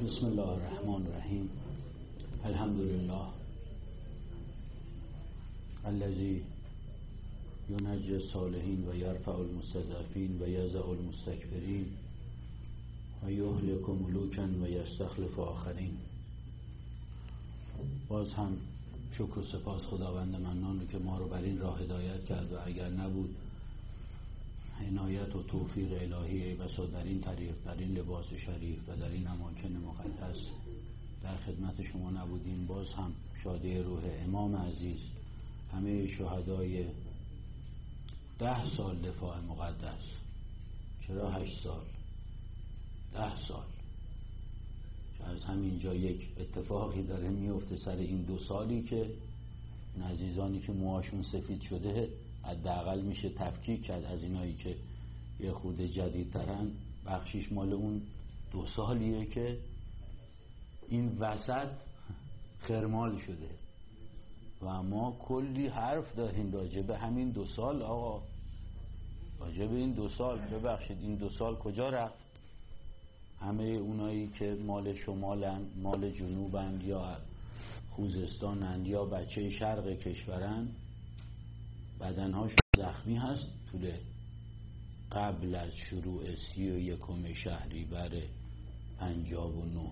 بسم الله الرحمن الرحیم. الحمد لله الذی ینجی الصالحین و یرفع المستضعفین و یضع المستکبرین و یهلک ملوکا و یستخلف آخرین. باز هم شکر و سپاس خداوند منان رو که ما رو بر این راه هدایت کرد و اگر نبود عنایت و توفیق الهی بسا در این طریق، در این لباس شریف و در این اماکن مقدس در خدمت شما نبودیم. باز هم شادی روح امام عزیز، همه شهدای 10 سال دفاع مقدس. چرا 8 سال؟ 10 سال. از همینجا یک اتفاقی داره میفته سر این 2 سالی که عزیزانی که موهاشون سفید شده حداقل میشه تفکیک کرد از اینایی که یه خورده جدیدترن. بخشیش مال اون 2 سالیه که این وسط خرمال شده و ما کلی حرف داریم راجع به همین 2 سال. آقا راجع به این 2 سال ببخشید این 2 سال کجا رفت؟ همه اونایی که مال شمالن، مال جنوبن یا خوزستانن یا بچه شرق کشورن، بدنهاش زخمی هست. طول قبل از شروع 31 شهریور 59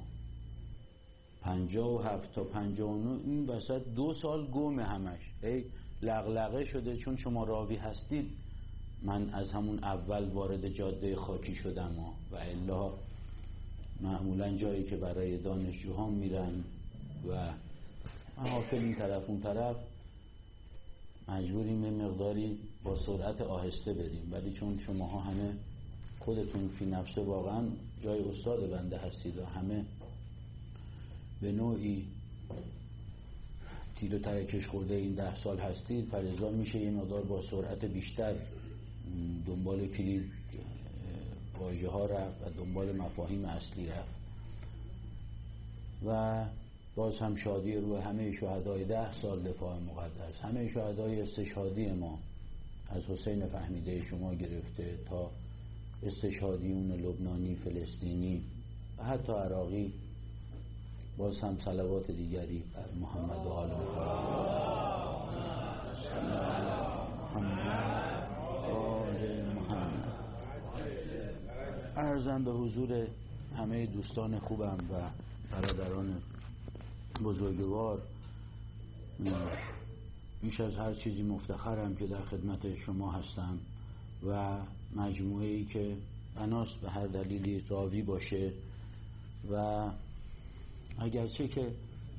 57 تا 59 این وسط 2 سال گمه همش. لغلغه شده. چون شما راوی هستید من از همون اول وارد جاده خاکی شدم و الا معمولا جایی که برای دانشجوها میرن و محافل این طرف اون طرف مجبوریم یه مقداری با سرعت آهسته بریم، ولی چون شماها همه خودتون فی نفسه واقعا جای استاد بنده هستید و همه به نوعی تیر و ترکش خورده این 10 سال هستید، فلذا میشه یه مقدار با سرعت بیشتر دنبال کلید واژه ها رفت و دنبال مفاهیم اصلی رفت. و باز هم شادی روی همه شهدای 10 سال دفاع مقدس، همه شهدای استشهادی ما از حسین فهمیده شما گرفته تا استشهادیون لبنانی، فلسطینی و حتی عراقی. باز هم صلوات دیگری بر محمد و آل محمد. عرضم به حضور همه دوستان خوبم و برادران بزرگوار، بیش از هر چیزی مفتخرم که در خدمت شما هستم و مجموعه‌ای که بناست به هر دلیلی راوی باشه و اگرچه که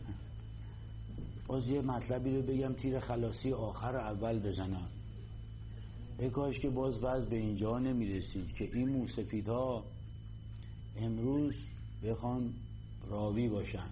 باز یه مطلبی رو بگم تیر خلاصی آخر اول بزنم. ای کاش که باز وضع به اینجا نمیرسید که این موسفیدها امروز بخوان راوی باشن.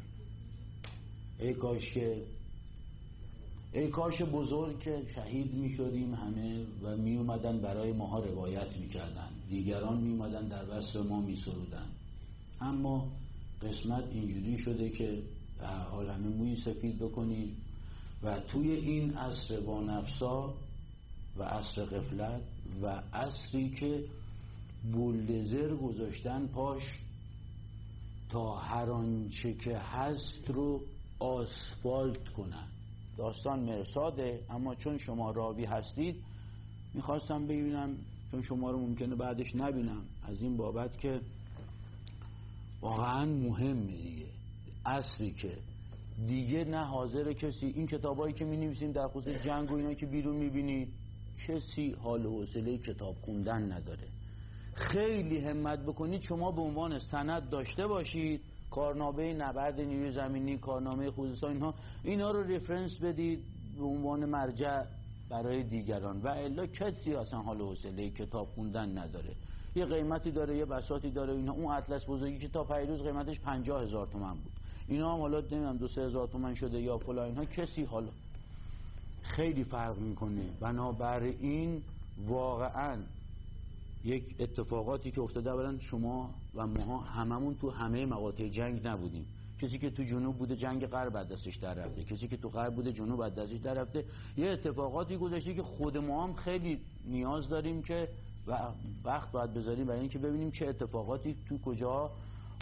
ای کاش بزرگ که شهید می شدیم همه و می اومدن برای ماها روایت می کردن، دیگران می اومدن در وصف ما می سرودن. اما قسمت اینجوری شده که به هر حال همه موی سفید بکنید و توی این عصر وانفسا و عصر غفلت و عصری که بولدزر گذاشتن پاش تا هر آنچه که هست رو آسفالت کنن. داستان مرصاده، اما چون شما راوی هستید میخواستم ببینم، چون شما رو ممکنه بعدش نبینم، از این بابت که واقعا مهمه دیگه. عصری که دیگه نه حاضر کسی، این کتابایی که می‌نویسیم در خصوص جنگ و اینا که بیرون می‌بینید، کسی حال و حوصله کتاب خوندن نداره. خیلی همت بکنید شما به عنوان سند داشته باشید، کارنامه نبرد نیروی زمینی، کارنامه خوزستان، اینا رو رفرنس بدید به عنوان مرجع برای دیگران، و الا کسی اصلا حال و حوصله کتاب خوندن نداره. یه قیمتی داره، یه بساطی داره اینا. اون اطلس بزرگی که تا پیروز قیمتش 50,000 تومان بود، اینا هم حالا نمیدونم 2-3 هزار تومان شده یا فلان اینها. کسی حالا خیلی فرق میکنه. بنابراین واقعا یک اتفاقاتی که افتاده، اولا شما و ما هممون تو همه مقاطع جنگ نبودیم. کسی که تو جنوب بوده جنگ غرب از دستش در رفته، کسی که تو غرب بوده جنوب از دستش در رفته. یه اتفاقاتی گذشته که خود ما هم خیلی نیاز داریم که و وقت باید بذاریم برای اینکه ببینیم چه اتفاقاتی تو کجا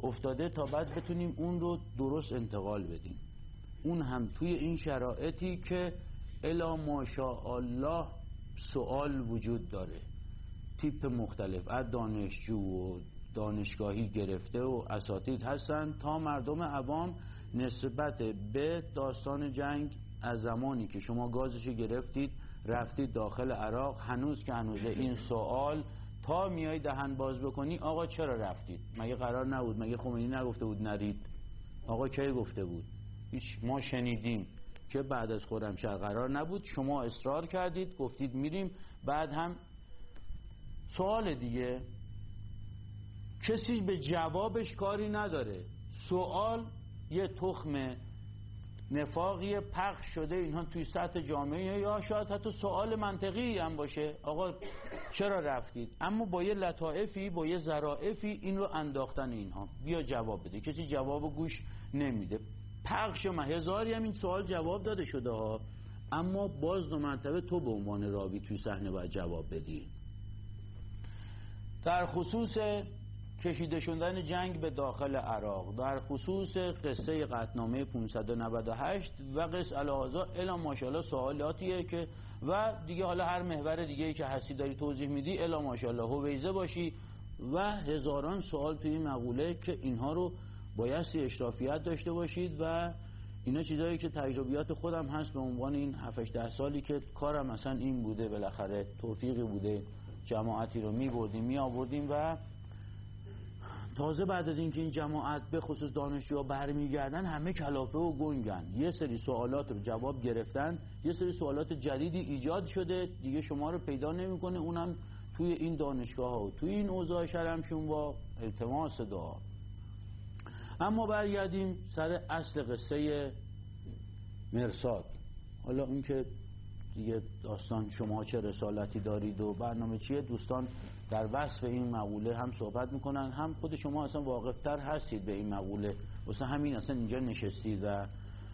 افتاده تا بعد بتونیم اون رو درست انتقال بدیم. اون هم توی این شرایطی که الا ماشاءالله سوال وجود داره، تیپ مختلف از دانشجو و دانشگاهی گرفته و اساتید هستن تا مردم عوام نسبت به داستان جنگ از زمانی که شما گازشو گرفتید رفتید داخل عراق هنوز که هنوزه این سوال تا میای دهن باز بکنی آقا چرا رفتید؟ مگه قرار نبود؟ مگه خمینی نگفته بود نرید؟ آقا کی گفته بود؟ هیچ. ما شنیدیم که بعد از خرمشهر قرار نبود، شما اصرار کردید گفتید میریم، بعد هم سوال دیگه کسی به جوابش کاری نداره. سوال یه تخم نفاقی پخش شده اینها توی سطح جامعه، یا شاید حتی سوال منطقی هم باشه آقا چرا رفتید، اما با یه لطائفی با یه ظرافی این رو انداختن اینها بیا جواب بده. کسی جواب گوش نمیده. پخش هزاری هم این سوال جواب داده شده ها، اما باز دو مرتبه تو به عنوان راوی توی صحنه باید جواب بدی. در خصوص کشیده شدن جنگ به داخل عراق، در خصوص قصه قطعنامه 598 و قصه الهازا الا ماشاءالله سوالاتیه که و دیگه حالا هر محور دیگه‌ای که هستی داری توضیح میدی الا ماشاءالله هویزه باشی و هزاران سوال توی این مقوله که اینها رو بایستی اشرافیت داشته باشید و اینا چیزایی که تجربیات خودم هست به عنوان این 7-8 سالی که کارم مثلا این بوده، بالاخره توفیقی بوده جماعتی رو می‌بردیم می‌آوردیم و تازه بعد از اینکه این جماعت به خصوص دانشجوها برمیگردن همه کلافه و گنگن، یه سری سوالات رو جواب گرفتن، یه سری سوالات جدیدی ایجاد شده دیگه شما رو پیدا نمی‌کنه، اونم توی این دانشگاه‌ها و توی این اوضاع شرمشون با التماس دعا. اما برگردیم سر اصل قصه مرصاد. حالا اون که دیگه داستان شما چه رسالتی دارید و برنامه چیه، دوستان در وصف این مقوله هم صحبت میکنن، هم خود شما اصلا واقفتر هستید به این مقوله، واسه همین اصلا اینجا نشستید و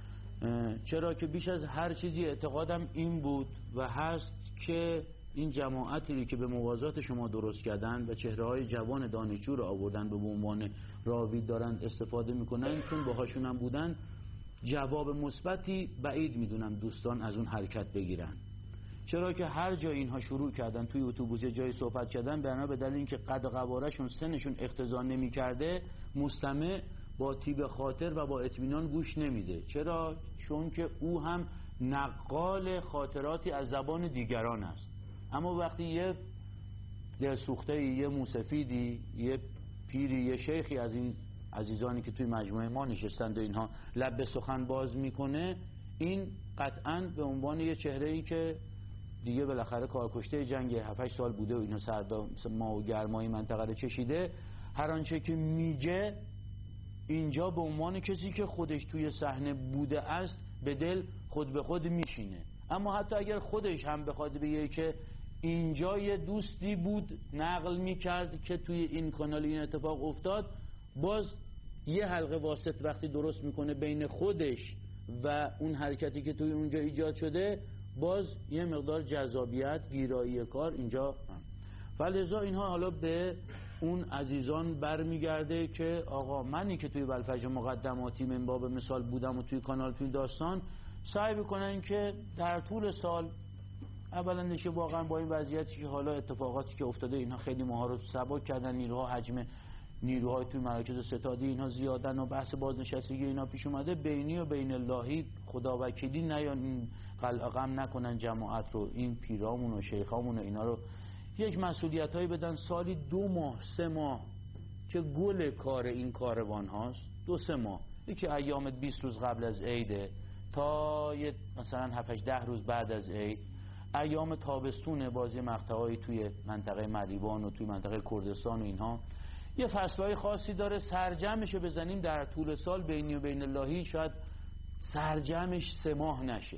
چرا که بیش از هر چیزی اعتقادم این بود و هست که این جماعتی که به موازات شما درست کردن و چهره‌های جوان دانشجو رو آوردن به عنوان راوی دارن استفاده میکنن، چون باهاشون هم بودن جواب مثبتی بعید میدونم دوستان از اون حرکت بگیرن. چرا که هر جا اینها شروع کردن توی اتوبوس جای صحبت کردن بنا به دلیل اینکه قد و قواره‌شون سنشون اقتضا نمی‌کرده مستمع با طیب خاطر و با اطمینان گوش نمیده. چرا؟ چون که او هم نقال خاطراتی از زبان دیگران است. اما وقتی یه دلسوخته، یه موسفیدی، یه پیری، یه شیخی از این عزیزانی که توی مجموعه ما نشستند و اینها لب به سخن باز میکنه، این قطعاً به عنوان یه چهره‌ای که دیگه بالاخره کارکشته جنگ 7-8 سال بوده و اینا سرما و گرمای منطقه رو چشیده، هر آنچه که میگه اینجا به عنوان کسی که خودش توی صحنه بوده است به دل خود به خود میشینه. اما حتی اگر خودش هم بخواد بگه که اینجا یه دوستی بود نقل میکرد که توی این کانال این اتفاق افتاد، باز یه حلقه واسط وقتی درست میکنه بین خودش و اون حرکتی که توی اونجا ایجاد شده، باز یه مقدار جذابیت گیرایی کار اینجا فلذا اینها حالا به اون عزیزان برمیگرده که آقا منی که توی بلفج مقدماتی من باب مثال بودم و توی کانال توی داستان سعی بکنن که در طول سال اولا که واقعا با این وضعیتی که حالا اتفاقاتی که افتاده اینها خیلی ماها رو سبک کردن، نیروها حجم نیروهای توی مراکز ستادی اینها زیادن و بحث بازنشستگی اینا پیش اومده، بینی و بین اللهی خدا وکیلی نیان غم نکنن جماعت رو، این پیرامون و شیخامون و اینا رو یک مسئولیت هایی بدن، سالی 2 ماه 3 ماه که گل کار این کاروان هاست، 2-3 ماه، یکی ایام 20 روز قبل از عیده تا مثلا 7-10 روز بعد از عید، ایام تابستون بازی مقطعایی توی منطقه مریوان و توی منطقه کردستان و اینها، یه فصلهای خاصی داره. سرجمش بزنیم در طول سال بینی و بین اللهی شاید سرجمش 3 ماه نشه،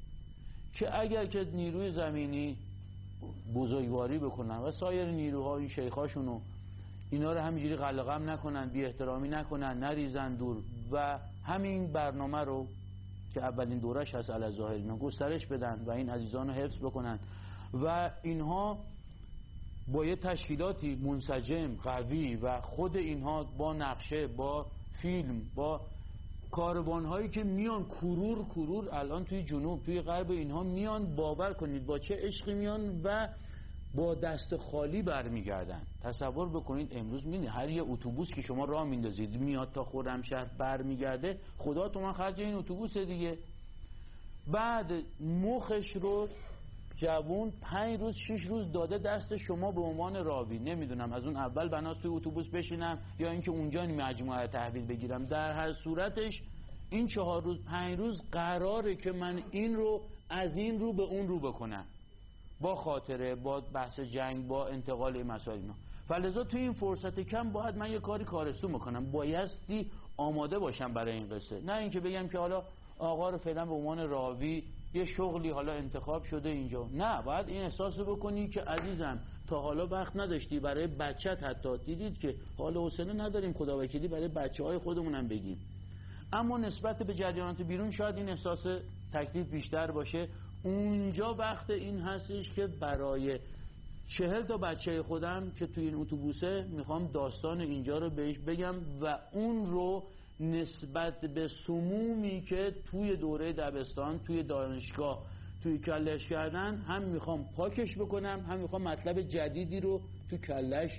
که اگر که نیروی زمینی بزرگواری بکنن و سایر نیروها این شیخاشونو اینا رو همینجوری قلقم نکنن، بی احترامی نکنن، نریزن دور و همین برنامه رو که اولین دورش هست علی ظاهر اینا گسترش بدن و این عزیزان رو حفظ بکنن و اینها با یه تشکیلاتی منسجم قوی و خود اینها با نقشه، با فیلم، با کاروانهایی که میان کرور الان توی جنوب توی غرب اینها میان، باور کنید با چه عشقی میان و با دست خالی برمیگردن. تصور بکنید امروز میبینید هر یه اتوبوس که شما راه میندازید میاد تا خرمشهر برمیگرده، خدا تومن خرج این اتوبوس دیگه. بعد مخش رو جوون 5 روز 6 روز داده دست شما به عنوان راوی. نمیدونم از اون اول بناست توی اتوبوس بشینم یا اینکه اونجا این مجموعه تحویل بگیرم. در هر صورتش این 4 روز 5 روز قراره که من این رو از این رو به اون رو بکنم، با خاطره، با بحث جنگ، با انتقال این مسائل اینا. فلذا توی این فرصت کم باید من یه کارستون بکنم، بایستی آماده باشم برای این قصه. نه اینکه بگم که حالا آقا رو فعلا به عنوان راوی یه شغلی حالا انتخاب شده اینجا. نه، باید این احساس بکنی که عزیزم تا حالا وقت نداشتی برای بچت، حتی دیدید که حالا حوصله نداریم خدا وکیلی برای بچه‌های خودمونم بگیم، اما نسبت به جریانات بیرون شاید این احساس تکلیف بیشتر باشه. اونجا وقت این هستش که برای 40 تا بچه خودم که توی این اتوبوسه میخوام داستان اینجا رو بهش بگم و اون رو نسبت به سمومی که توی دوره دبستان توی دانشگاه توی کلش کردن هم میخوام پاکش بکنم، هم میخوام مطلب جدیدی رو توی کلش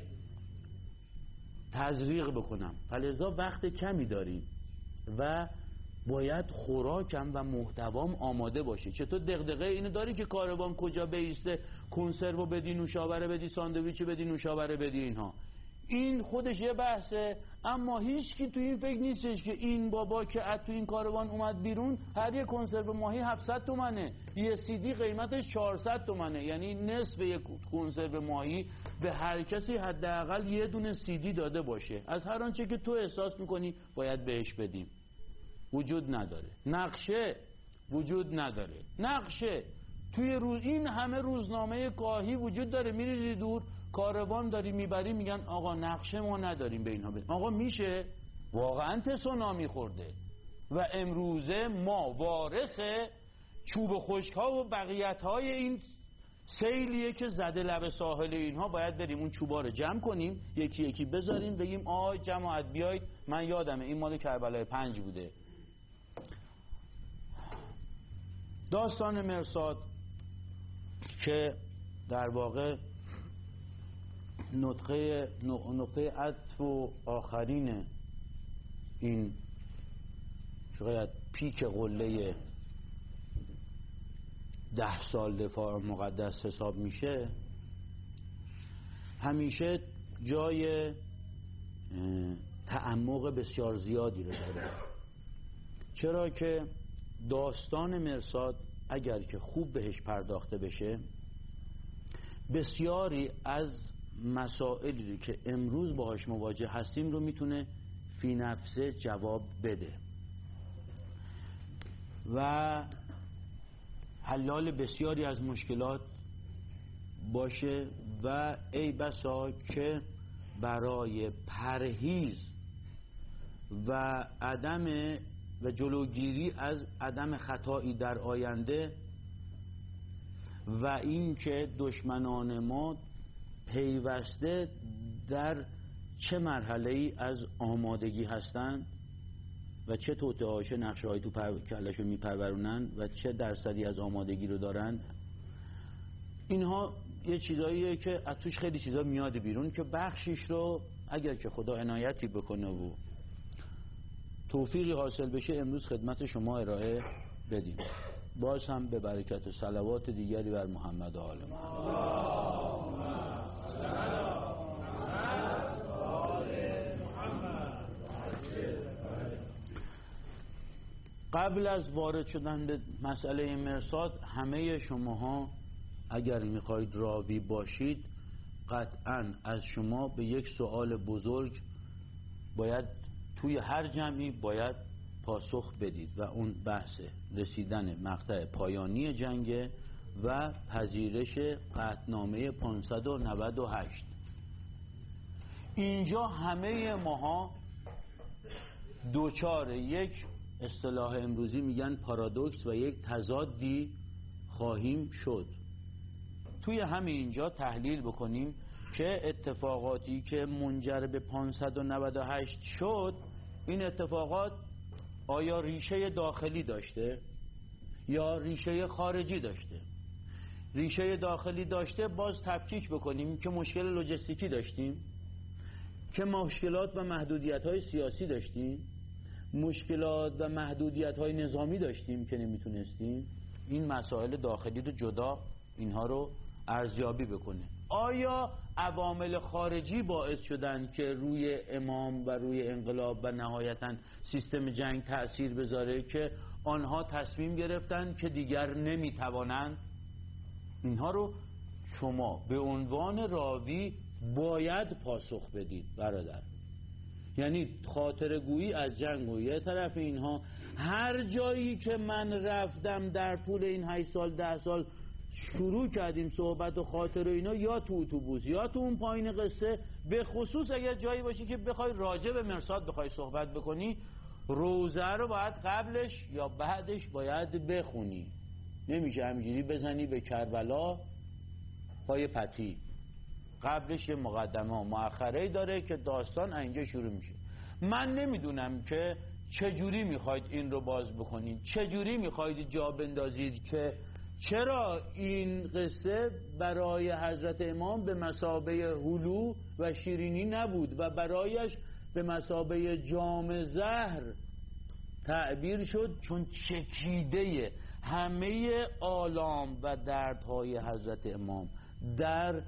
تزریق بکنم. فلذا وقت کمی داریم و باید خوراکم و محتوام آماده باشه. چطور دغدغه اینو داری که کاروان کجا بیسته، کنسرو بدی، نوشابره بدی، ساندویچ بدی، نوشابره بدی، اینها این خودش یه بحثه. اما هیچ کی تو این فکر نیستش که این بابا که تو این کاروان اومد بیرون هر یه کنسرو ماهی 700 تومنه، یه سی دی قیمتش 400 تومنه، یعنی نصف یک کنسرو ماهی به هر کسی حداقل یه دونه سی دی داده باشه. از هر آنچه که تو احساس میکنی باید بهش بدیم. وجود نداره نقشه، وجود نداره نقشه. توی این همه روزنامه گاهی وجود داره، میری دور کاروان داری میبری میگن آقا نقشه ما نداریم به اینها بدیم. آقا میشه؟ واقعا تسونامی خورده و امروزه ما وارث چوب خشک ها و بقیت های این سیلیه که زده لب ساحل اینها. باید بریم اون چوبا رو جمع کنیم، یکی یکی بذاریم، بگیم آی جماعت بیایید. من یادمه این مال کربلای 5 بوده. داستان مرصاد که در واقع نقطه عطف و آخرین این شاید پیک قله 10 سال دفاع مقدس حساب میشه، همیشه جای تعمق بسیار زیادی رو داره. چرا که داستان مرصاد اگر که خوب بهش پرداخته بشه بسیاری از مسائلی که امروز باهاش مواجه هستیم رو میتونه فی نفسه جواب بده و حلال بسیاری از مشکلات باشه و ای بسا که برای پرهیز و عدم و جلوگیری از عدم خطایی در آینده و این که دشمنان ما پیوسته در چه مرحله‌ای از آمادگی هستند و چه توطئه‌هاش نقشه‌های تو کله‌شو میپرورونن و چه درصدی از آمادگی رو دارن، اینها یه چیزاییه که از توش خیلی چیزا میاد بیرون که بخشیش رو اگر که خدا عنایتی بکنه و توفیقی حاصل بشه امروز خدمت شما ارائه بدیم. باز هم به برکت و صلوات دیگری بر محمد و آل محمد. قبل از وارد شدن به مسئله مرصاد، همه شماها اگر میخواید راوی باشید قطعاً از شما به یک سوال بزرگ باید توی هر جمعی باید پاسخ بدید و اون بحث رسیدن مقطع پایانی جنگ و پذیرش قطعنامه 598. اینجا همه ماها دوچار یک اصطلاح امروزی میگن پارادوکس و یک تضادی خواهیم شد. توی همین اینجا تحلیل بکنیم که اتفاقاتی که منجر به 598 شد، این اتفاقات آیا ریشه داخلی داشته یا ریشه خارجی داشته؟ ریشه داخلی داشته، باز تفکیک بکنیم که مشکل لوجستیکی داشتیم، که مشکلات و محدودیت‌های سیاسی داشتیم، مشکلات و محدودیت‌های نظامی داشتیم که نمیتونستیم این مسائل داخلی رو جدا اینها رو ارزیابی بکنه. آیا عوامل خارجی باعث شدن که روی امام و روی انقلاب و نهایتاً سیستم جنگ تأثیر بذاره که آنها تصمیم گرفتن که دیگر نمیتوانند؟ اینها رو شما به عنوان راوی باید پاسخ بدید برادر. یعنی خاطره گویی از جنگ و یه طرف اینها، هر جایی که من رفتم در طول این 8 سال 10 سال شروع کردیم صحبت و خاطره اینا، یا تو اتوبوس یا تو اون پایین قصه، به خصوص اگر جایی باشی که بخوای راجع به مرصاد بخوای صحبت بکنی، روزه رو باید قبلش یا بعدش باید بخونی. نمیشه همینجوری بزنی به کربلا پای پتی. قبلش یه مقدمه و مؤخره داره که داستان اینجا شروع میشه. من نمیدونم که چجوری میخواید این رو باز بکنید، چجوری میخواید جا بندازید که چرا این قصه برای حضرت امام به مثابه هلو و شیرینی نبود و برایش به مثابه جام زهر تعبیر شد، چون چکیده همه آلام و دردهای حضرت امام در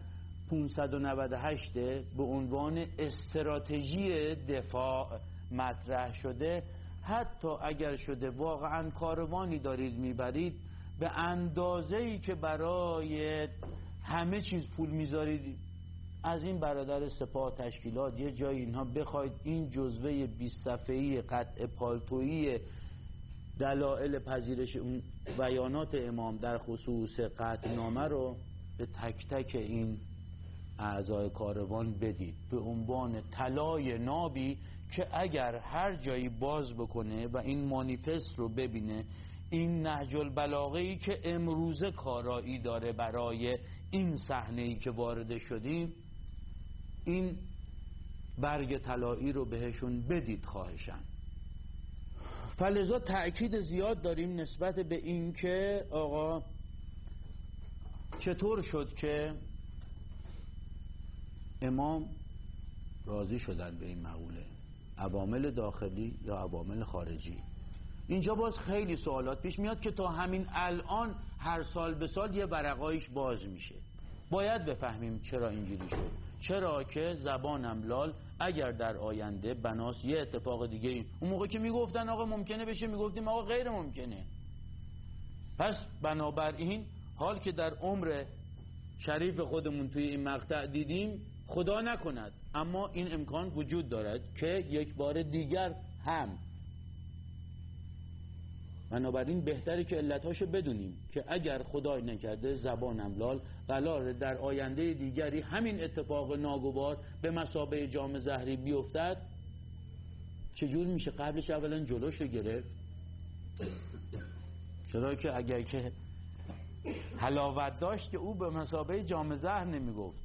598 به عنوان استراتژی دفاع مطرح شده. حتی اگر شده واقعا کاروانی دارید میبرید، به اندازه‌ای که برای همه چیز پول میذارید، از این برادر سپاه تشکیلات یه جای اینها بخواید این جزوه 20 صفحه‌ای قطع پالتویی دلایل پذیرش اون بیانات امام در خصوص قطعنامه رو به تک تک این اعضای کاروان بدید به عنوان طلای نابی که اگر هر جایی باز بکنه و این مانیفست رو ببینه، این نهج البلاغه‌ای که امروزه کارایی داره برای این صحنه‌ای که وارد شدیم، این برگ طلایی رو بهشون بدید خواهشاً. فلذا تأکید زیاد داریم نسبت به این که آقا چطور شد که امام راضی شدن به این مقوله، عوامل داخلی یا عوامل خارجی. اینجا باز خیلی سوالات پیش میاد که تا همین الان هر سال به سال یه ورقایش باز میشه. باید بفهمیم چرا اینجوری شد. چرا که زبان املال اگر در آینده بناس یه اتفاق دیگه اون موقع که میگفتن آقا ممکنه بشه، میگفتیم آقا غیر ممکنه. پس بنابراین حال که در عمر شریف خودمون توی این مقطع دیدیم، خدا نکند اما این امکان وجود دارد که یک بار دیگر هم. بنابراین بهتره که علتاشو بدونیم که اگر خدای نکرده زبان املال قراره در آینده دیگری همین اتفاق ناگوار به مثابه جام زهری بیفتد، چجور میشه قبلش اولا جلوشو گرفت؟ چرا که اگر که حلاوت داشت که او به مثابه جام زهر نمیگفت.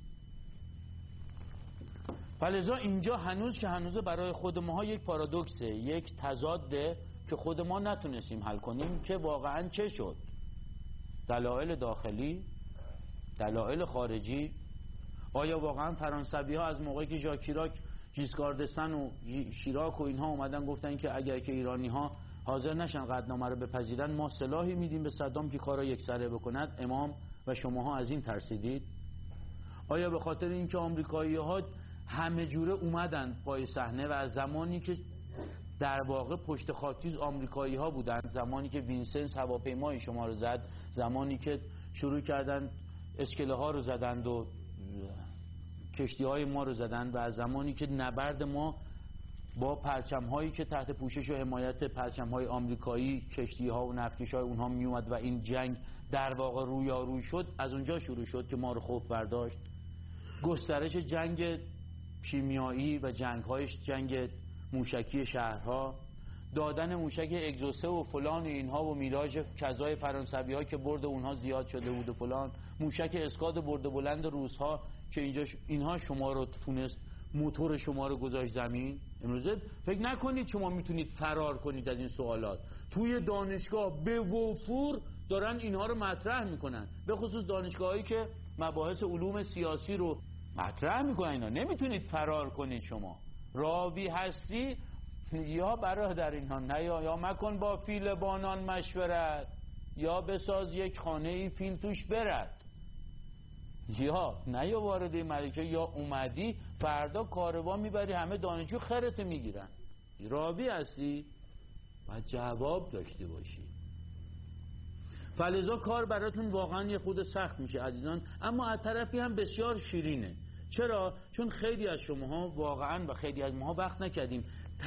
فلذا اینجا هنوز که هنوز برای خود ماها یک پارادوکسه، یک تضاده که خود ما نتونستیم حل کنیم که واقعا چه شد. دلایل داخلی، دلایل خارجی. آیا واقعا فرانسوی ها از موقعی که ژاک شیراک، ژیسکار دستن و شیراک و اینها اومدن گفتن که اگر که ایرانی ها حاضر نشن قطعنامه رو بپذیرن، ما سلاحی میدیم به صدام که کارا یکسره بکند، امام و شماها از این ترسیدید؟ آیا به خاطر اینکه آمریکایی ها همه جوره اومدن پای صحنه و از زمانی که در واقع پشت خاکیز آمریکایی ها بودن، زمانی که وینسنس هواپیمای شما رو زد، زمانی که شروع کردن اسکله ها رو زدند و کشتی های ما رو زدند، و از زمانی که نبرد ما با پرچم هایی که تحت پوشش و حمایت پرچم های آمریکایی، کشتی ها و نفتکش های اونها می اومد و این جنگ در واقع رویاروی شد، از اونجا شروع شد که ما رو خوف برداشت. گسترش جنگ شیمیایی و جنگ های جنگ موشکی شهرها، دادن موشک اگزوسه و فلان اینها و میراژ کذای فرانسوی ها که برد اونها زیاد شده بود و فلان، موشک اسکاد برد بلند روس‌ها که اینجا اینها شما رو تونست موتور شما رو گذاشت زمین. امروز فکر نکنید شما میتونید فرار کنید از این سوالات. توی دانشگاه به وفور دارن اینها رو مطرح میکنن، به خصوص دانشگاهایی که مباحث علوم سیاسی رو مطرح میکنن. اینا نمیتونید فرار کنید. شما راوی هستی یا برادر اینها نه یا مکن با فیل بانان مشورت، یا بساز یک خانه ای فیل توش برد، یا نه یا وارد ملکه یا اومدی فردا کاروان میبری همه دانشجو خرت میگیرن. راوی هستی باید جواب داشته باشی. فلذا کار براتون واقعا یه خود سخت میشه عزیزان، اما از طرفی هم بسیار شیرینه. چرا؟ چون خیلی از شماها واقعا و خیلی از ماها وقت نکردیم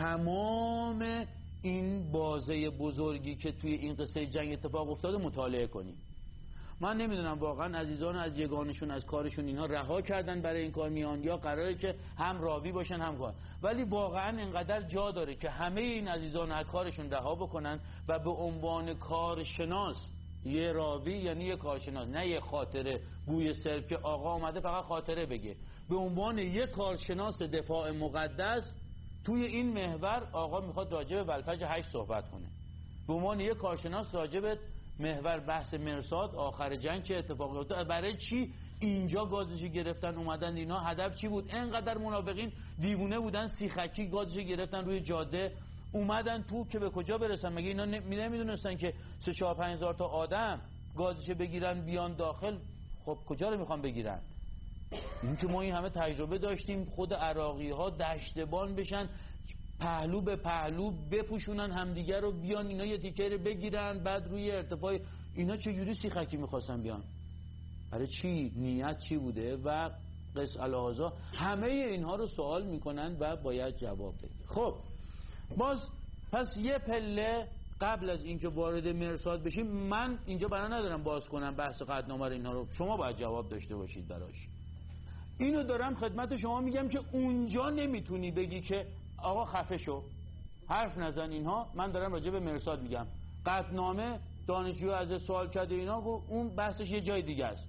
تمام این بازه بزرگی که توی این قصه جنگ اتفاق افتاده مطالعه کنیم. من نمیدونم واقعا عزیزان از یگانشون از کارشون اینها رها کردن برای این کار میان، یا قراره که هم راوی باشن هم کار. ولی واقعا اینقدر جا داره که همه این عزیزان از کارشون رها بکنن و به عنوان کارشناس، یه راوی یعنی یه کارشناس، نه یه خاطره گوی صرف که آقا اومده فقط خاطره بگه، به عنوان یه کارشناس دفاع مقدس توی این محور آقا میخواد راجع به ولفجر 8 صحبت کنه. به عنوان یه کارشناس راجع به محور بحث مرصاد آخر جنگ چه اتفاقی افتاد، برای چی اینجا گازشو گرفتن اومدن، اینا هدف چی بود، اینقدر منافقین دیوونه بودن سیخکی گازشو گرفتن روی جاده اومدن تو که به کجا برسن؟ مگه اینا نمیدونستن که 3-4-5 هزار تا آدم گازشو بگیرن بیان داخل؟ خب کجا رو میخوان بگیرن؟ این که ما این همه تجربه داشتیم خود عراقی ها دشتبان بشن پهلو به پهلو بپوشونن همدیگر رو بیان اینا یه تیکه رو بگیرن بعد روی ارتفاع اینا چجوری سیخکی میخواستن بیان؟ برای چی؟ نیت چی بوده؟ و قص الهازا همه اینها رو سوال میکنن و باید جواب بدید. خب باز پس یه پله قبل از اینکه وارد مرصاد بشیم، من اینجا بنا ندارم باز کنم بحث قطعنامه اینها رو، شما باید جواب داشته باشید براش. اینو دارم خدمت شما میگم که اونجا نمیتونی بگی که آقا خفه شو حرف نزن اینها. من دارم راجع به مرصاد میگم. قطعنامه دانشجو از سوال کرده اینا گفت اون بحثش یه جای دیگه است.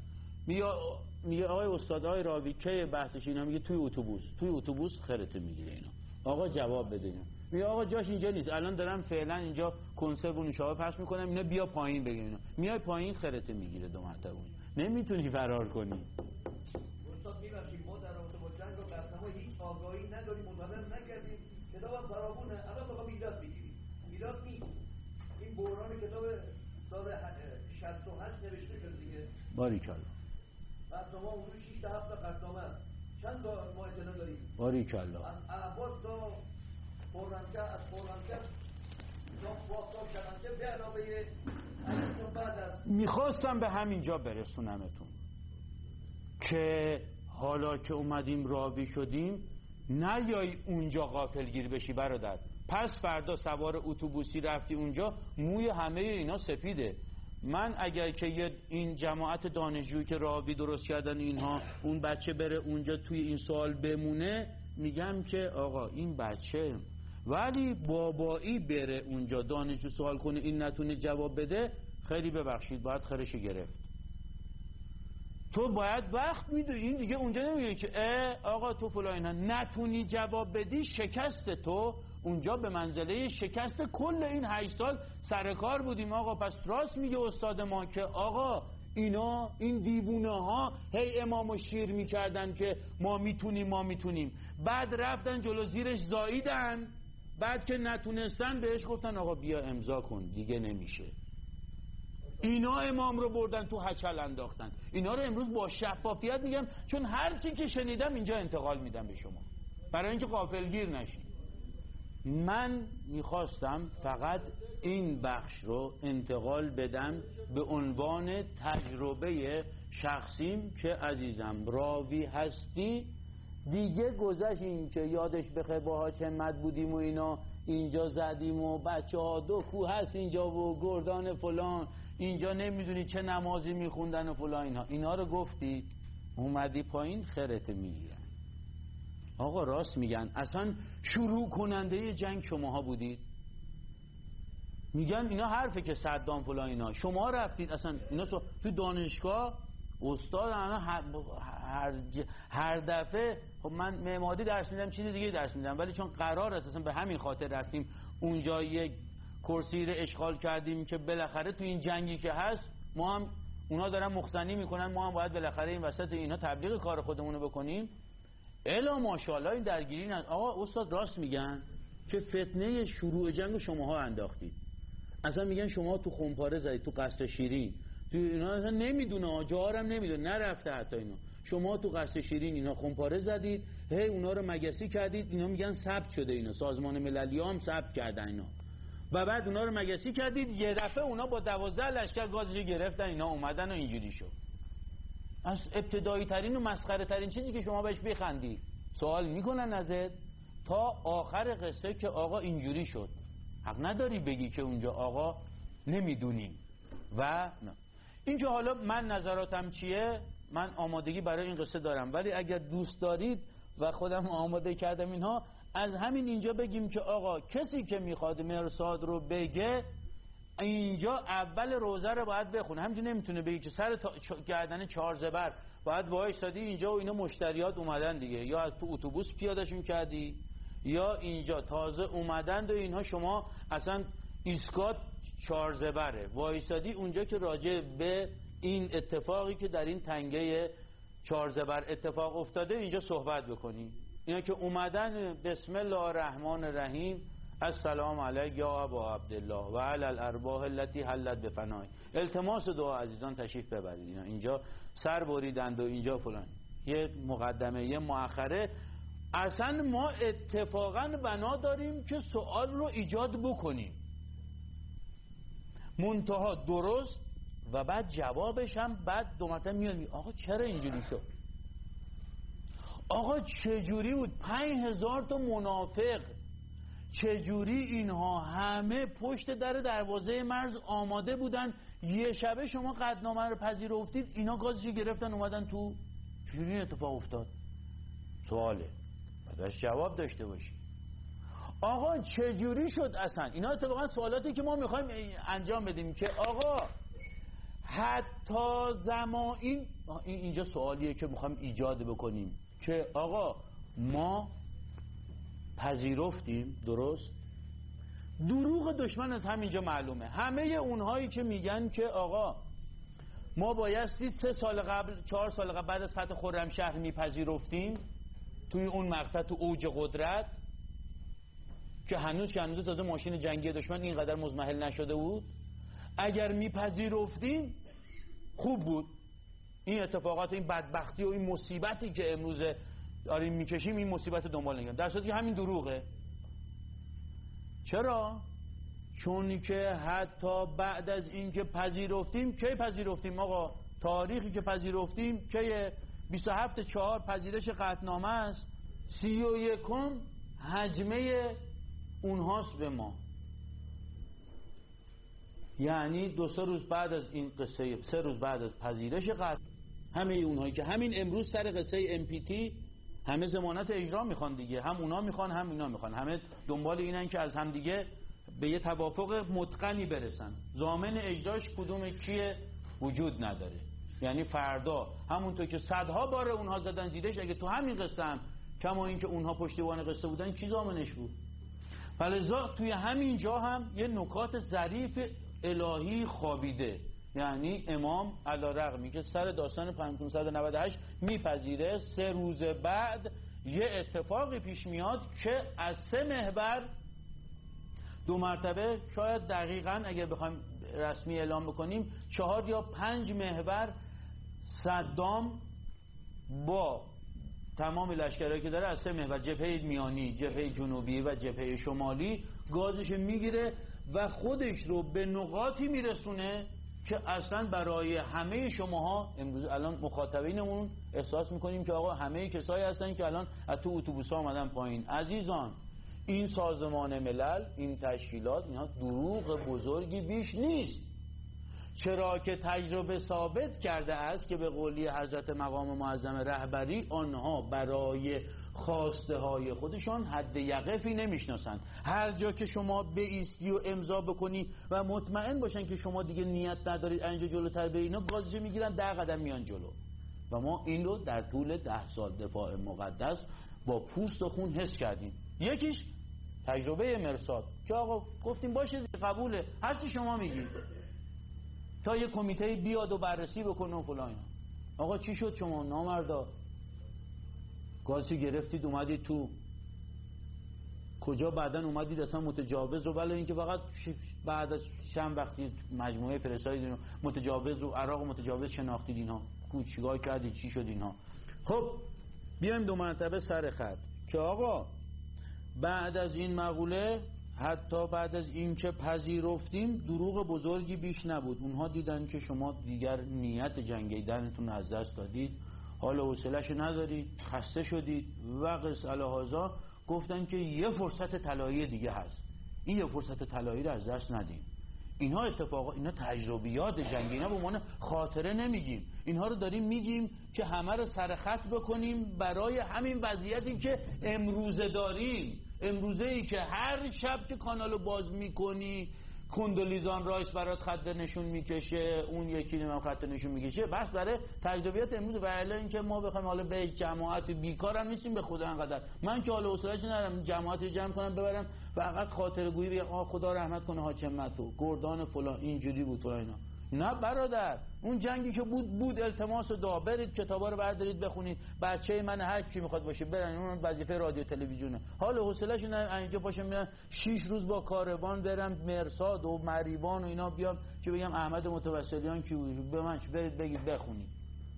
میگه آقای استاد آقای راوی که بحثش اینا، میگه توی اتوبوس خرت میگیره اینا. آقا جواب بده اینا. میگه آقا جاش اینجا نیست، الان دارم فعلا اینجا کنسرو و نوشابه پخش میکنم، اینا بیا پایین بگین اینا. میای پایین خرت میگیره 2 مرتبه. نمیتونی فرار کنی. استاد میبخشید ما در رابطه با جنگ و قطعنامه هیچ آگاهی نداریم، مطالعه نکردیم، کتابم فراوونه. الان بخوام میلاد بگیریم، میلاد نیست. این بحران کتاب سال 68 نوشته شده دیگه. باریکلا. قطعنامه اون 6 تا 7 تا قطعنامه چند تا ما اطلاع داریم. باریکلا. از عباس تا خرمشهر، از خرمشهر تا باستان کلانچه به علاوه از بعد از میخواستم به همینجا برسونمتون که حالا که اومدیم راوی شدیم نیای اونجا غافلگیر بشی برادر. پس فردا سوار اتوبوسی رفتی اونجا موی همه اینا سفیده. من اگر که این جماعت دانشجویی که راوی درست کردن اینها اون بچه بره اونجا توی این سوال بمونه، میگم که آقا این بچه ولی بابایی بره اونجا دانشجو سوال کنه این نتونه جواب بده، خیلی ببخشید باید خرشو گرفت. تو باید وقت میدونی این دیگه اونجا نمیگه که آقا تو فلان نتونی جواب بدی، شکست تو اونجا به منزله شکست کل این 8 سال سر کار بودیم. آقا پس راست میگه استاد ما که آقا اینا این دیوونه ها هی امامو شیر میکردن که ما میتونیم، بعد رفتن جلو زیرش زاییدن، بعد که نتونستن بهش گفتن آقا بیا امضا کن دیگه نمیشه. اینا امام رو بردن تو هچل انداختن. اینا رو امروز با شفافیت میگم، چون هر چی که شنیدم اینجا انتقال میدم به شما برای اینکه غافلگیر نشین. من میخواستم فقط این بخش رو انتقال بدم به عنوان تجربه شخصیم که عزیزم راوی هستی دیگه گذشت این که یادش بخیر باها چمت بودیم و اینا اینجا زدیم و بچه ها 2 کوه هست اینجا و گردان فلان اینجا نمیدونی چه نمازی میخوندن و فلان اینا رو گفتی اومدی پایین خرت میگیرن. آقا راست میگن، اصلا شروع کننده جنگ شماها بودید. میگن اینا حرفه که صدام فلان اینا. شما رفتید اصلا اینا تو دانشگاه استاد هر دفعه خب من معماری درس میدم چیز دیگه درس میدم، ولی چون قرار است اصلا به همین خاطر رفتیم اونجا یک کرسی رو اشغال کردیم که بالاخره تو این جنگی که هست ما هم اونا دارن مخزنی میکنن، ما هم باید بالاخره این وسط اینا تبلیغ کار خودمونو بکنیم. الا ماشاءالله این درگیری آقا استاد راست میگن که فتنه شروع جنگ شماها انداختید. اصلا میگن شما تو خمپاره زدید، تو قصر شیرین، تو اینا اصلا نمیدونه، جاهارم نمیدونه، نرفته حتی اینا. شما تو قصر شیرین اینا خمپاره زدید، هی اونا رو مگسی کردید، اینا میگن ثبت شده، اینا سازمان مللی هم ثبت کردن اینا، و بعد اونا رو مگسی کردید، یه دفعه اونا با 12 لشکر گازش گرفتن، اینا اومدن و اینجوری شد. از ابتدایی ترین و مسخره ترین چیزی که شما بهش بخندی سوال میکنن ازت تا آخر قصه که آقا اینجوری شد. حق نداری بگی که اونجا آقا نمیدونیم و نه. اینجا حالا من نظراتم چیه، من آمادگی برای این قصه دارم، ولی اگر دوست دارید و خودم آماده کردم اینها، از همین اینجا بگیم که آقا کسی که میخواد مرصاد رو بگه اینجا اول روزه رو باید بخونه. همینجوری نمیتونه بگی که سر گردن 4 زبر باید وایسادی اینجا و اینا مشتریات اومدن دیگه، یا از تو اتوبوس پیادهشون کردی یا اینجا تازه اومدند و اینها شما اصلا ایسکات 4 زبره وایسادی اونجا که راجع به این اتفاقی که در این تنگه 4 زبر اتفاق افتاده اینجا صحبت بکنی. اینا که اومدن بسم الله الرحمن الرحیم السلام علیک یا ابا عبدالله و علی الارواح التي حلت بفنای، التماس دعا عزیزان تشریف ببرید. اینا اینجا سر بریدند و اینجا فلان، یه مقدمه یه مؤخره. اصلا ما اتفاقا بنا داریم که سوال رو ایجاد بکنیم، منتها درست و بعد جوابش هم بعد دو مرتبه میاد آقا چرا اینجوری شد، آقا چجوری بود، 5000 تا منافق چجوری اینها همه پشت در دروازه مرز آماده بودن، یه شبه شما قطعنامه رو پذیرفتید، اینا گازشی گرفتن اومدن تو، چجوری این اتفاق افتاد؟ سواله بعدش جواب داشته باشی. آقا چجوری شد اصلا؟ اینا اتفاقا سوالاتی که ما میخوایم انجام بدیم که آقا حتی زمان اینجا سوالیه که میخوایم ایجاد بکنیم که آقا ما پذیرفتیم، درست؟ دروغ دشمن از همینجا معلومه. همه اونهایی که میگن که آقا ما بایستی 3 سال قبل 4 سال قبل بعد از فتح خرمشهر میپذیرفتیم توی اون مقطع تو اوج قدرت که هنوز تازه ماشین جنگی دشمن اینقدر مزمحل نشده بود، اگر میپذیرفتیم خوب بود. این اتفاقات، این بدبختی و این مصیبتی که امروز داریم میکشیم، این مصیبت دنبال نگیم، در صورتی که همین دروغه. چرا؟ چون که حتی بعد از این که پذیرفتیم، کی پذیرفتیم آقا؟ تاریخی که پذیرفتیم که 27/4 پذیرش قطعنامه است، 31 حجمه اونهاست به ما، یعنی 2-3 روز بعد از این قصه، 3 روز بعد از پذیرش همه اونهایی که همین امروز سر قصه MPT همه ضمانت اجرا میخوان دیگه، هم اونا میخوان هم اینا میخوان، همه دنبال اینن که از هم دیگه به یه توافق متقنی برسن. ضامن اجراش کدوم کیه؟ وجود نداره. یعنی فردا همونطور که صدها بار اونها زدن زیرش، اگه تو همین قصه هم کما این که اونها پشتیبان قصه بودن، کی ضامنش بود؟ فلذا توی همین جا هم یه نکات ظریف الهی خوابیده. یعنی امام علی‌رغمی که سر داستان 598 میپذیره، 3 روز بعد یه اتفاقی پیش میاد که از 3 محور 2 مرتبه، شاید دقیقاً اگر بخوایم رسمی اعلام بکنیم 4 یا 5 محور صدام با تمام لشکرهایی که داره از 3 محور، جبهه میانی، جبهه جنوبی و جبهه شمالی، گازش میگیره و خودش رو به نقاطی میرسونه که اصلا برای همه شماها امروز الان مخاطبینمون احساس میکنیم که آقا همه کسایی هستن که الان از تو اتوبوس‌ها اومدن پایین. عزیزان، این سازمان ملل، این تشکیلات، اینها دروغ بزرگی بیش نیست، چرا که تجربه ثابت کرده است که به قولی حضرت مقام معظم رهبری آنها برای خواسته های خودشان حد یقفی نمیشناسن. هر جا که شما بایستی و امضا بکنی و مطمئن باشن که شما دیگه نیت ندارید اینجا جلوتر به اینا گازش میگیرن 10 قدم میان جلو. و ما این رو در طول 10 سال دفاع مقدس با پوست و خون حس کردیم. یکیش تجربه مرصاد که آقا گفتیم باشه قبوله هرچی شما میگید، تا یه کمیته بیاد و بررسی بکنه و فلان اینا. آقا چی شد شما نامردا گازی گرفتید اومدید تو، کجا بعدن اومدید اصلا متجاوز رو، ولی اینکه فقط بعد از چند وقتی مجموعه فرستادید متجاوز رو عراق و متجاوز شناختید اینا چیکار کردید چی شد اینها. خب بیایم 2 مرتبه سر خط که آقا بعد از این مقوله حتی بعد از این که پذیرفتیم دروغ بزرگی بیش نبود. اونها دیدن که شما دیگر نیت جنگیدنتون از دست دادید، حال و حوصله‌شو ندارید، خسته شدید و قص الهازا. گفتن که یه فرصت طلایی دیگه هست، این یه فرصت طلایی رو از دست ندیم. اینها اتفاقا اینا تجربیات جنگی، اینا به عنوان خاطره نمیگیم، اینها رو داریم میگیم که همه رو سر خط بکنیم برای همین وضعیتی که امروزه داریم. امروزه ای که هر شب که کانالو باز میکنی کندولیزان رایس برات خط نشون میکشه، اون یکی هم خط نشون میکشه، بس برای تجربیات امروز. و الا اینکه ما بخوایم حالا به جماعت بیکارم نیستیم به خدا انقدر، من که حالا حوصله‌اش ندارم جماعت جمع کنم ببرم فقط خاطره گویی بگم آ خدا رحمت کنه حاج همتو گردان فلان اینجوری بود فلان اینا. نه برادر، اون جنگی که بود التماس دعا، برید کتابا رو بردارید بخونید، بچه من هر کی میخواد باشه برن، اون وظیفه رادیو تلویزیونه. حالا حوصله‌اش نه اینجا باشه میرن 6 روز با کاروان برم مرصاد و مریوان و اینا بیام که بگم احمد متوسلیان کی بود به من برید بگید بخونید.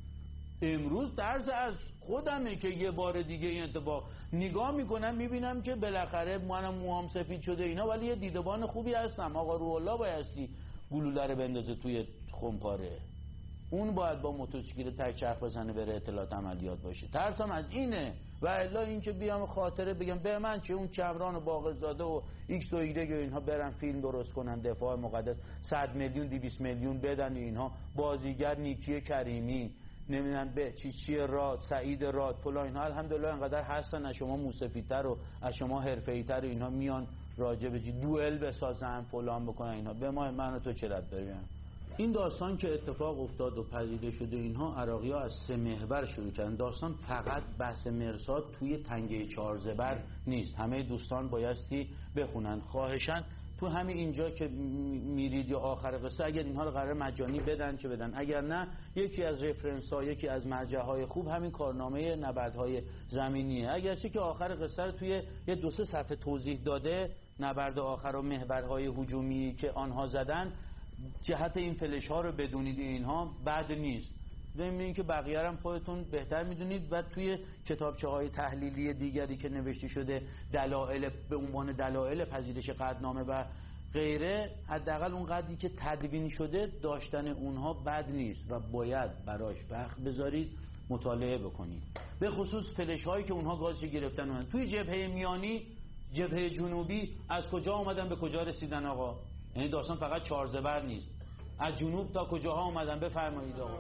امروز درس از خودمه که یه بار دیگه این اتفاق نگاه میکنم میبینم که بالاخره منم موهام سفید شده اینا، ولی یه دیدبان خوبی هستم. آقا روح الله بایستی گلوله رو بندازه توی خمپاره، اون باید با موتورسیکل تک چرخ بزنه بره اطلاعات عملیات باشه. ترسم از اینه. و الا این که بیام خاطره بگم به من چه اون چمران و باقرزاده و ایکس و ایگرگ اینها برن فیلم درست کنن دفاع مقدس 100 میلیون 200 میلیون بدن اینها، بازیگر نیکی کریمی نمیدونم به چی راد سعید راد فلان اینها الحمدلله انقدر هستن از شما موسفی‌تر و از شما حرفه‌ای‌تر اینها میان راجع به دوئل بسازن فلان بکنن اینها. به ما من و تو چه رد داریم؟ این داستان که اتفاق افتاد و پدیده شده اینها عراقی‌ها از 3 محور شروع کردن. داستان فقط بحث مرصاد توی تنگه 4 زبر نیست، همه دوستان بایستی بخونن خواهشاً. تو همین اینجا که میرید یا آخر قصه اگر اینها رو قرار مجانی بدن که بدن، اگر نه یکی از رفرنس ها یکی از مرجع های خوب همین کارنامه نبردهای زمینیه. اگرچه که آخر قصه رو توی یه 2-3 صفحه توضیح داده نبرد آخر و محورهای هجومی که آنها زدن، جهت این فلش ها رو بدونید اینها بد نیست. ببینید که بقیه هم خودتون بهتر میدونید. و توی کتابچه های تحلیلی دیگری که نوشته شده دلایل به عنوان دلایل پذیرش قطعنامه و غیره، حداقل اون قدری که تدوین شده داشتن اونها بد نیست و باید براش وقت بذارید مطالعه بکنید. به خصوص فلش هایی که اونها گازش گرفتن اونها. توی جبهه میانی جبهه جنوبی از کجا اومدن به کجا رسیدن آقا؟ یعنی داستان فقط 4 زبر نیست، از جنوب تا کجاها اومدن بفرمایید آقا.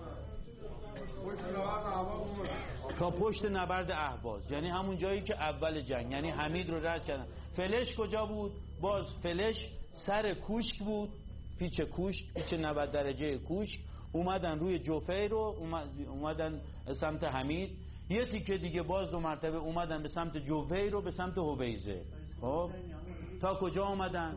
تا پشت نبرد اهواز، یعنی همون جایی که اول جنگ، یعنی حمید رو رد کردن. فلش کجا بود؟ باز فلش سر کوشک بود، پیچ کوشک، پیچ 90 درجه کوشک. اومدن روی جوفه رو اومدن سمت حمید. یه تیکه دیگه باز 2 مرتبه اومدن به سمت جوفه رو به سمت هویزه. خب تا کجا اومدن؟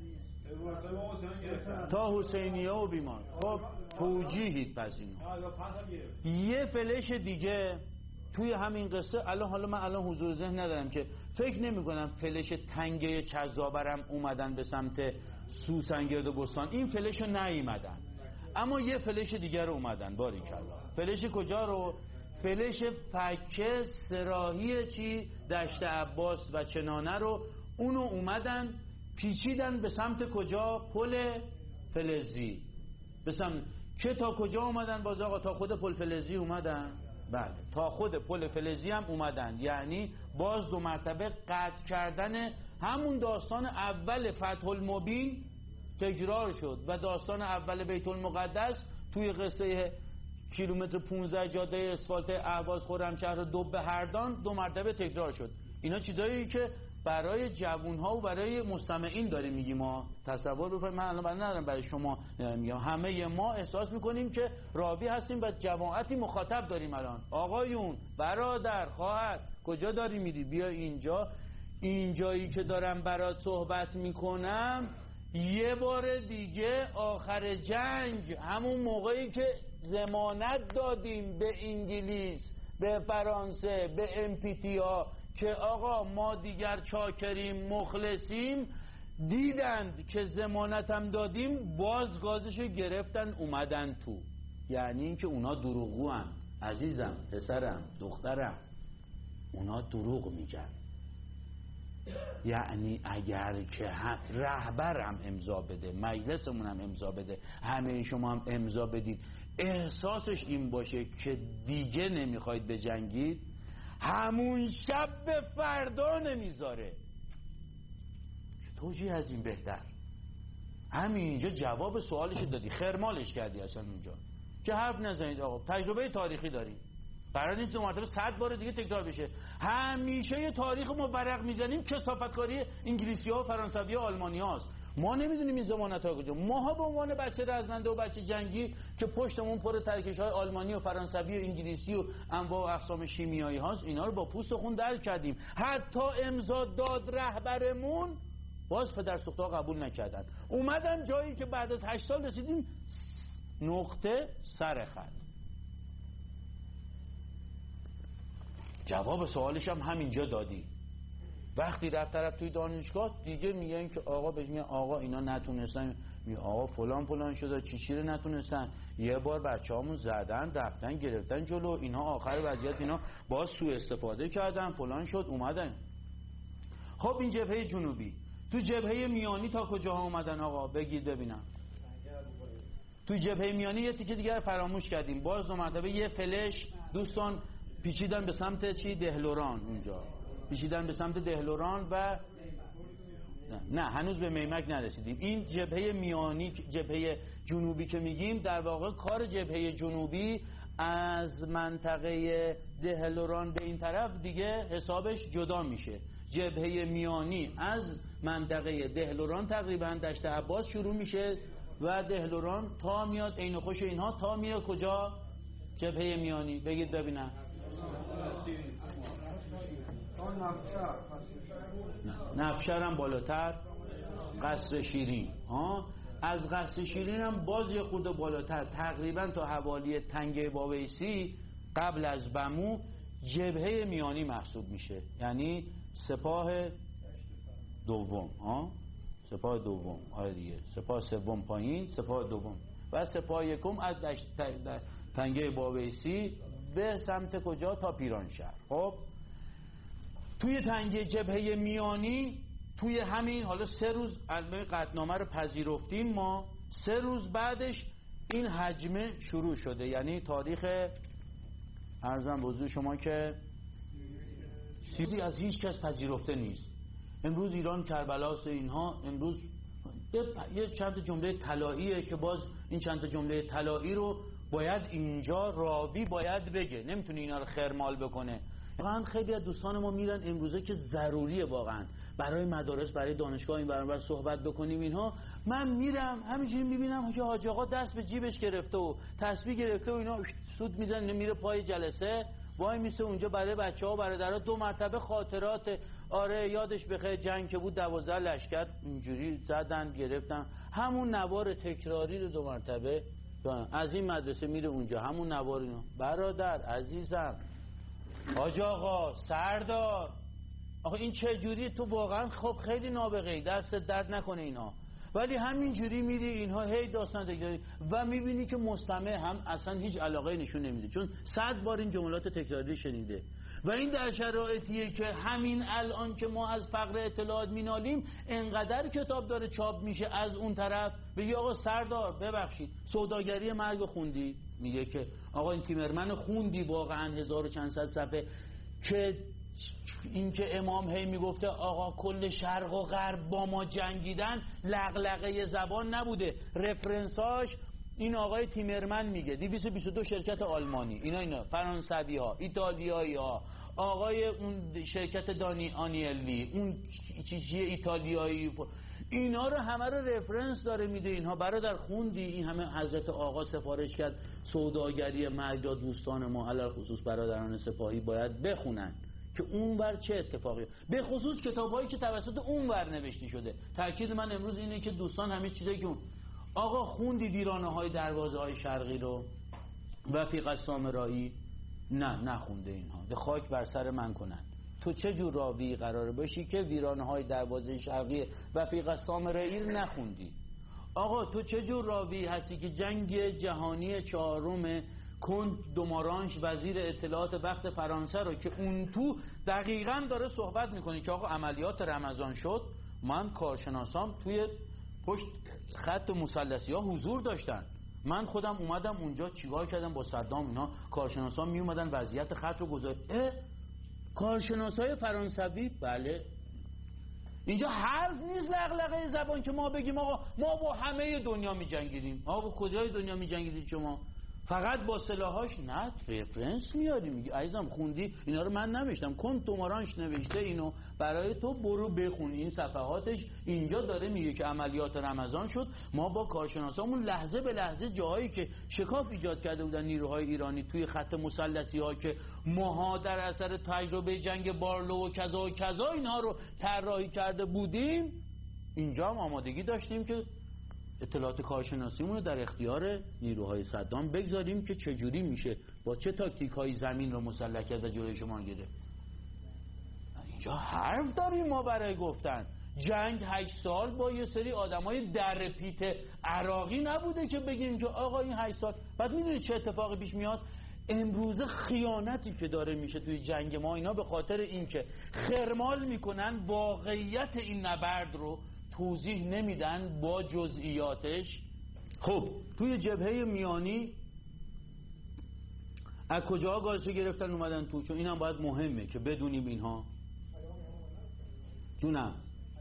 تا حسینیه و بیمار. خب توجیهید پس اینو. یه فلش دیگه توی همین قصه حالا من الان حضور ذهن ندارم که فکر نمی کنم فلش تنگه چزابرم اومدن به سمت سوسنگرد و بستان، این فلش رو نیومدن، اما یه فلش دیگه رو اومدن. باریکلا. فلش کجا رو؟ فلش فکه سراحی دشت عباس و چنانه رو اونو اومدن پیچیدن به سمت کجا؟ پل فلزی. به سمت که تا کجا اومدن باز آقا؟ تا خود پل فلزی اومدن. بله تا خود پل فلزی هم اومدن. یعنی باز 2 مرتبه قطع کردن همون داستان اول فتح المبین تکرار شد و داستان اول بیت المقدس توی قصه کیلومتر 15 جاده اسفالت اهواز خرمشهر و دب هردان 2 مرتبه تکرار شد. اینا چیزایی که برای جوان‌ها و برای مستمعین داریم میگیم. ما تصور بفرمایید، من الان ندارم برای شما میگم، همه ما احساس میکنیم که راوی هستیم و جماعتی مخاطب داریم. الان آقایون، برادر، خواهر، کجا داری میری؟ بیا اینجا. اینجایی که دارم برات صحبت میکنم یه بار دیگه آخر جنگ، همون موقعی که ضمانت دادیم به انگلیس، به فرانسه، به امپیتیا که آقا ما دیگر چاکریم، مخلصیم، دیدند که ضمانتم دادیم، باز گازشو گرفتن اومدن تو. یعنی این که اونا دروغگوان. عزیزم، پسرم، دخترم، اونا دروغ میگن. یعنی اگر که رهبرم امضا بده، مجلسمونم امضا بده، همه شما هم امضا بدید، احساسش این باشه که دیگه نمیخواید بجنگید، همون شب به فردا نمیذاره. توجیه از این بهتر. همینجا جواب سوالش دادی، خرمالش کردی اصلا اونجا که حرف نزنید. آقا تجربه تاریخی داریم، قرار نیست 2 مرتبه 100 بار دیگه تکرار بشه. همیشه یه تاریخ ما ورق میزنیم کثافتکاری انگلیسی‌ها و فرانسوی و آلمانی‌هاست. ما نمیدونیم این ضمانت‌ها کجا. ماها به عنوان بچه رزمنده و بچه جنگی که پشتمون پر ترکش‌های آلمانی و فرانسوی و انگلیسی و انواع و اقسام شیمیایی هاست، اینا رو با پوست و خون درک کردیم. حتی امضا داد رهبرمون، باز پدرسوخت‌ها قبول نکردن. اومدن جایی که بعد از 8 سال رسیدیم نقطه سر خط. جواب سوالش هم همینجا دادی. وقتی رفت طرف توی دانشگاه دیگه میگن که آقا بهش میگن آقا اینا نتونستن، میگه آقا فلان شده، چی رو نتونستن. یه بار بچه‌هامون زدن، رفتن گرفتن جلو، اینا آخر وضعیت اینا باز سوء استفاده کردن، فلان شد، اومدن. خب این جبهه جنوبی، تو جبهه میانی تا کجاها اومدن آقا؟ بگید ببینم. تو جبهه میانی یه تیکه دیگر فراموش کردیم، باز 2 مرتبه یه فلش دوستان پیچیدن به سمت چی؟ دهلوران. اونجا پیچیدن به سمت دهلوران و نه هنوز به میمک نرسیدیم. این جبهه میانی، جبهه جنوبی که میگیم، در واقع کار جبهه جنوبی از منطقه دهلوران به این طرف دیگه حسابش جدا میشه. جبهه میانی از منطقه دهلوران تقریبا دشت عباس شروع میشه و دهلوران تا میاد عین خوش اینها تا میره کجا؟ جبهه میانی. بگید ببینم. نفشر هم بالاتر، قصر شیرین. از قصر شیرین هم باز یه خورده بالاتر، تقریبا تا حوالی تنگه باویسی قبل از بمو جبهه میانی محسوب میشه. یعنی سپاه دوم. سپاه دوم. آره دیگه، سپاه سوم پایین، سپاه دوم و سپاه یکم از تنگه باویسی به سمت کجا؟ تا پیرانشهر. خب توی تنگه جبهه میانی، توی همین حالا 3 روز قطعنامه رو پذیرفتیم ما، 3 روز بعدش این هجمه شروع شده. یعنی تاریخ عرضم بزرگ شما که چیزی از هیچ کس پذیرفته نیست. امروز ایران کربلاست اینها. امروز یه چند جمله طلاییه که باز این چند جمله طلایی رو باید اینجا راوی باید بگه، نمیتونه اینا رو خرمال بکنه. واقعا خیلی از دوستان ما میرن امروزه که ضروریه واقعا برای مدارس، برای دانشگاه این برابر صحبت بکنیم اینها. من میرم همینجوری میبینم که حاج آقا دست به جیبش گرفته و تسبیح گرفته و اینا سود میزنه، میره پای جلسه وای میسه اونجا برای بچه‌ها و برادرها 2 مرتبه خاطرات. آره یادش بخیر جنگ که بود 12 لشکر اینجوری زدن گرفتن، همون نوار تکراری رو 2 مرتبه از این مدرسه میره اونجا، همون نوار. اینا برادر عزیزم، حاج آقا، سردار، آخه این چه جوری؟ تو واقعا خب خیلی نابغه‌ای، دست درد نکنه اینا، ولی همینجوری میری اینها هی داستان تکراری و میبینی که مستمع هم اصلا هیچ علاقه نشون نمیده، چون 100 بار این جملات تکراری شنیده. و این در شرایطیه که همین الان که ما از فقر اطلاعات مینالیم انقدر کتاب داره چاپ میشه از اون طرف. بگی آقا سردار ببخشید سوداگری مرگ خوندی؟ میگه که آقا این تیمرمن خوندی واقعا 1000 و چند صد صفحه که این که امام هی میگفته آقا کل شرق و غرب با ما جنگیدن، لغلقه زبان نبوده، رفرنساش این آقای تیمرمن میگه 222 شرکت آلمانی، اینا فرانسوی ها، ایتالیایی ها، آقای اون شرکت آنیلی، اون چیزی ایتالیایی، اینا رو همه رو رفرنس داره میده. اینها برادر خوندی این همه حضرت آقا سفارش کرد سوداگری مرگ یا دوستان ما علل خصوص برادران سپاهی باید بخونن که اونور چه اتفاقی، به خصوص کتابایی که توسط اونور نوشته شده. تاکید من امروز اینه که دوستان همه چیزایی که اون آقا خوندی ویرانه‌های دروازه‌های شرقی رو وفیق السامرایی؟ نه نخونده. اینها به خاک بر سر من کنن. تو چه جور راوی قراره باشی که ویرانه‌های دروازه شرقی وفیق السامرایی رو نخوندی؟ آقا تو چه جور راوی هستی که جنگ جهانی چهارم کنت دومارانش وزیر اطلاعات وقت فرانسه رو که اون تو دقیقاً داره صحبت میکنه که آقا عملیات رمضان شد، من کارشناسام توی پشت خط مثلثی ها حضور داشتن، من خودم اومدم اونجا چیکار کردم با صدام، اینا کارشناسان می اومدن وضعیت خط رو گذاشت. کارشناسای فرانسوی؟ بله. اینجا حرف نیست لغلغه زبان که ما بگیم آقا ما با همه دنیا می جنگیدیم. آقا با کجای دنیا می جنگیدید شما؟ فقط با سلاحاش؟ نه رفرنس میاری، میگی عزیزم خوندی اینا رو؟ من نوشتم، کنت دومارانش نوشته اینو برای تو، برو بخون این صفحاتش. اینجا داره میگه که عملیات رمضان شد، ما با کارشناسامون لحظه به لحظه جاهایی که شکاف ایجاد کرده بودن نیروهای ایرانی توی خط مثلثی ها که ماها در اثر تجربه جنگ بارلو و کذا و کذا اینها رو طراحی کرده بودیم، اینجا هم آمادگی داشتیم که اطلاعات کارشناسیمون رو در اختیار نیروهای صدام بگذاریم که چجوری میشه با چه تاکتیک‌های زمین رو مسلح کرد و جلوی شما گرفت. اینجا حرف داریم ما برای گفتن. جنگ 8 سال با یه سری آدمای در پیت عراقی نبوده که بگیم که آقا این 8 سال بعد میدونید چه اتفاقی پیش میاد؟ امروز خیانتی که داره میشه توی جنگ ما، اینا به خاطر اینکه خرمال میکنن واقعیت این نبرد رو توضیح نمیدن با جزئیاتش. خب توی جبهه میانی از کجا گازشو گرفتن اومدن تو؟ چون اینم باید مهمه که بدونیم اینها. جونم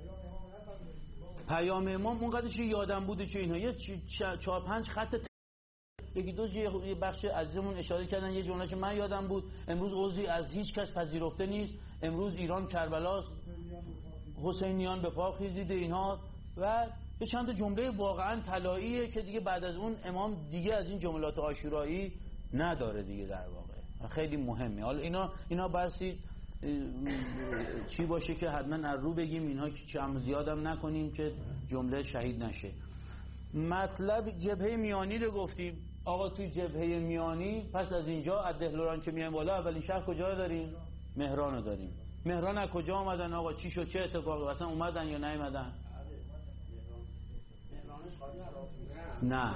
پیام امام اونقدرش یادم بوده که اینها یه 4-5 خط یکی دو یه بخش عزیزمون اشاره کردن، یه جمله‌ای من یادم بود. امروز عضوی از هیچ کس پذیرفته نیست، امروز ایران کربلاست، حسینیان به پا خیزیده اینها، و یه چند جمله واقعا طلاییه که دیگه بعد از اون امام دیگه از این جملات عاشورایی نداره دیگه، در واقع خیلی مهمه. حالا اینا بحثی چی باشه که حتما از رو بگیم اینها که چم زیادم نکنیم که جمله شهید نشه. مطلب جبهه میانی رو گفتیم. آقا توی جبهه میانی پس از اینجا از دهلوران که میایم بالا اولین شهر کجا داریم؟ مهران رو داریم. مهران از کجا آمدن آقا؟ چی شد؟ چه اتفاقی؟ اصلا اومدن یا نیومدن؟ نه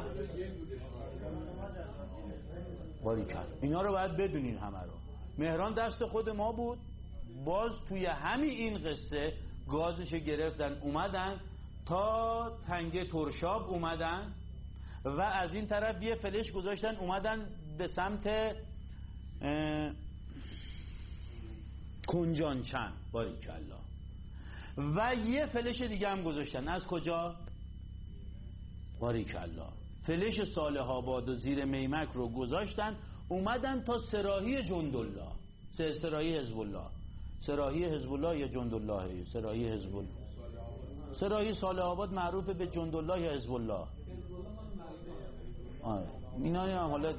باریکلا اینا رو باید بدونین همه رو. مهران دست خود ما بود، باز توی همین این قصه گازش گرفتن اومدن تا تنگه ترشاب اومدن و از این طرف یه فلش گذاشتن اومدن به سمت کنجانچن. باریکلا. و یه فلش دیگه هم گذاشتن از کجا؟ باریکلا. فلش صالح آباد و زیر میمک رو گذاشتن اومدن تا سراحی جندالله، سراحی حزب الله. سراحی حزب الله یا جندالله؟ سراحی حزب الله. سراحی صالح آباد معروف به جندالله یا حزب الله. آره اینا هم حالا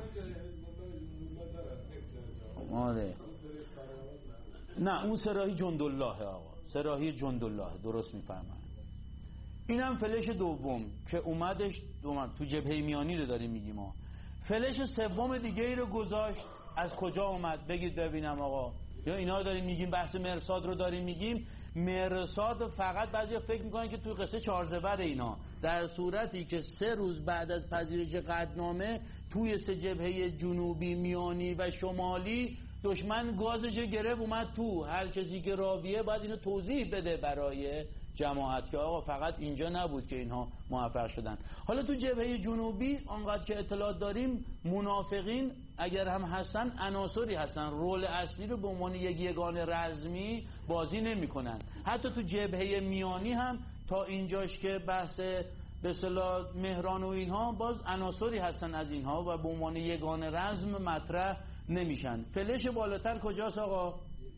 آره نه اون سراحی جندالله آقا، سراحی جندالله، درست میفرمایید. اینم فلش دوم که اومدش تو جبهه میانی رو داریم میگیم ما. فلش سوم دیگه ای رو گذاشت از کجا اومد؟ بگید ببینم آقا. یا اینا رو داریم میگیم، بحث مرصاد رو داریم میگیم. مرصاد فقط بعضی فکر میکنن که توی قصه چارزبر اینا، در صورتی که 3 روز بعد از پذیرش قطعنامه توی 3 جبهه جنوبی، میانی و شمالی دشمن گازش گرفت اومد تو. هر کسی که راویه باید اینو توضیح بده برای جماعت که آقا فقط اینجا نبود که اینها موفق شدن. حالا تو جبهه جنوبی آنقدر که اطلاعات داریم منافقین اگر هم هستن عناصری هستن، رول اصلی رو به عنوان یک یگان رزمی بازی نمی کنن. حتی تو جبهه میانی هم تا اینجاش که بحث به اصطلاح مهران و اینها باز عناصری هستن از اینها و به عنوان یگانه رزم مطرح نمیشن. فلش بالاتر کجاست آقا؟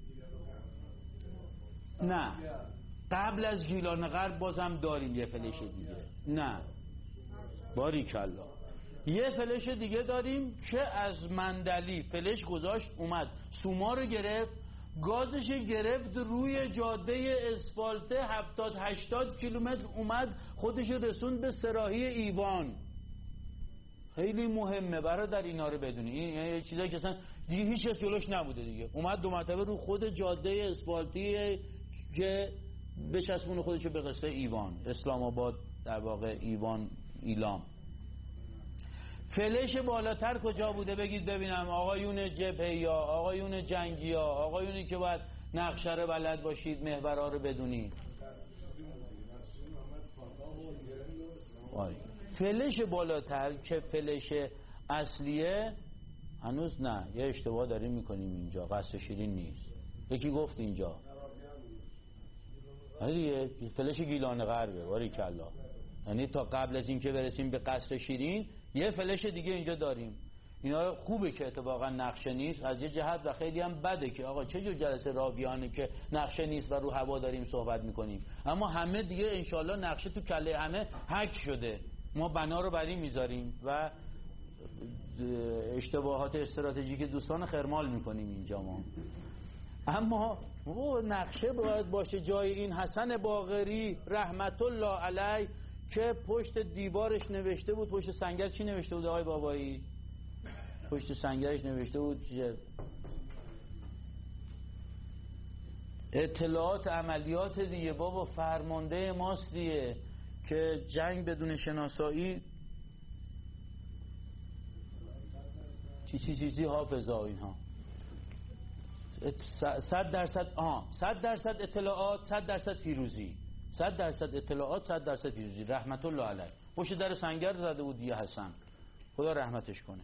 نه، قبل از گیلان غرب بازم داریم یه فلش دیگه. نه باریکلا، یه فلش دیگه داریم که از مندلی فلش گذاشت اومد سوما رو گرفت، گازش گرفت روی جاده اسفالته 70-80 کیلومتر اومد خودش رسوند به سراحی ایوان. خیلی مهمه برادر اینا رو بدونی، این یه چیزایی که اصلا دیگه هیچ کس جلوش نبوده دیگه. اومد 2 مرتبه رو خود جاده اسفالتی که بچسبونه خودشو به قصه ایوان، اسلام آباد در واقع ایوان ایلام. فلش بالاتر کجا بوده بگید ببینم آقایون جبهه یا آقایون جنگی ها، آقایونی که باید نقشه رو بلد باشید، محورها رو بدونید. فلش بالاتر که فلش اصلیه هنوز نه، یه اشتباه داریم میکنیم اینجا، قصر شیرین نیست. یکی گفت اینجا دیگه فلش گیلان غربه. باریکلا، یعنی تا قبل از این که برسیم به قصر شیرین یه فلش دیگه اینجا داریم. اینا خوبه که اتفاقا نقشه نیست از یه جهت و خیلی هم بده که آقا چه جور جلسه راویانه که نقشه نیست و رو هوا داریم صحبت میکنیم. اما همه دیگه انشالله نقشه تو کله همه حک شده، ما بنا رو بر این میذاریم و اشتباهات استراتژیک دوستان خرمال میکنیم اینجا ما. اما نقشه باید باشه جای این حسن باقری رحمت الله علیه که پشت دیوارش نوشته بود، پشت سنگر چی نوشته بود آقای بابایی؟ پشت سنگرش نوشته بود اطلاعات عملیات دیگه. بابا فرمانده ماست دیگه که جنگ بدون شناسایی چی حافظا اینها 100% 100% اطلاعات 100% پیروزی، 100% اطلاعات 100% پیروزی. رحمت الله علیه پشت در سنگر زده بود دیگه حسن، خدا رحمتش کنه.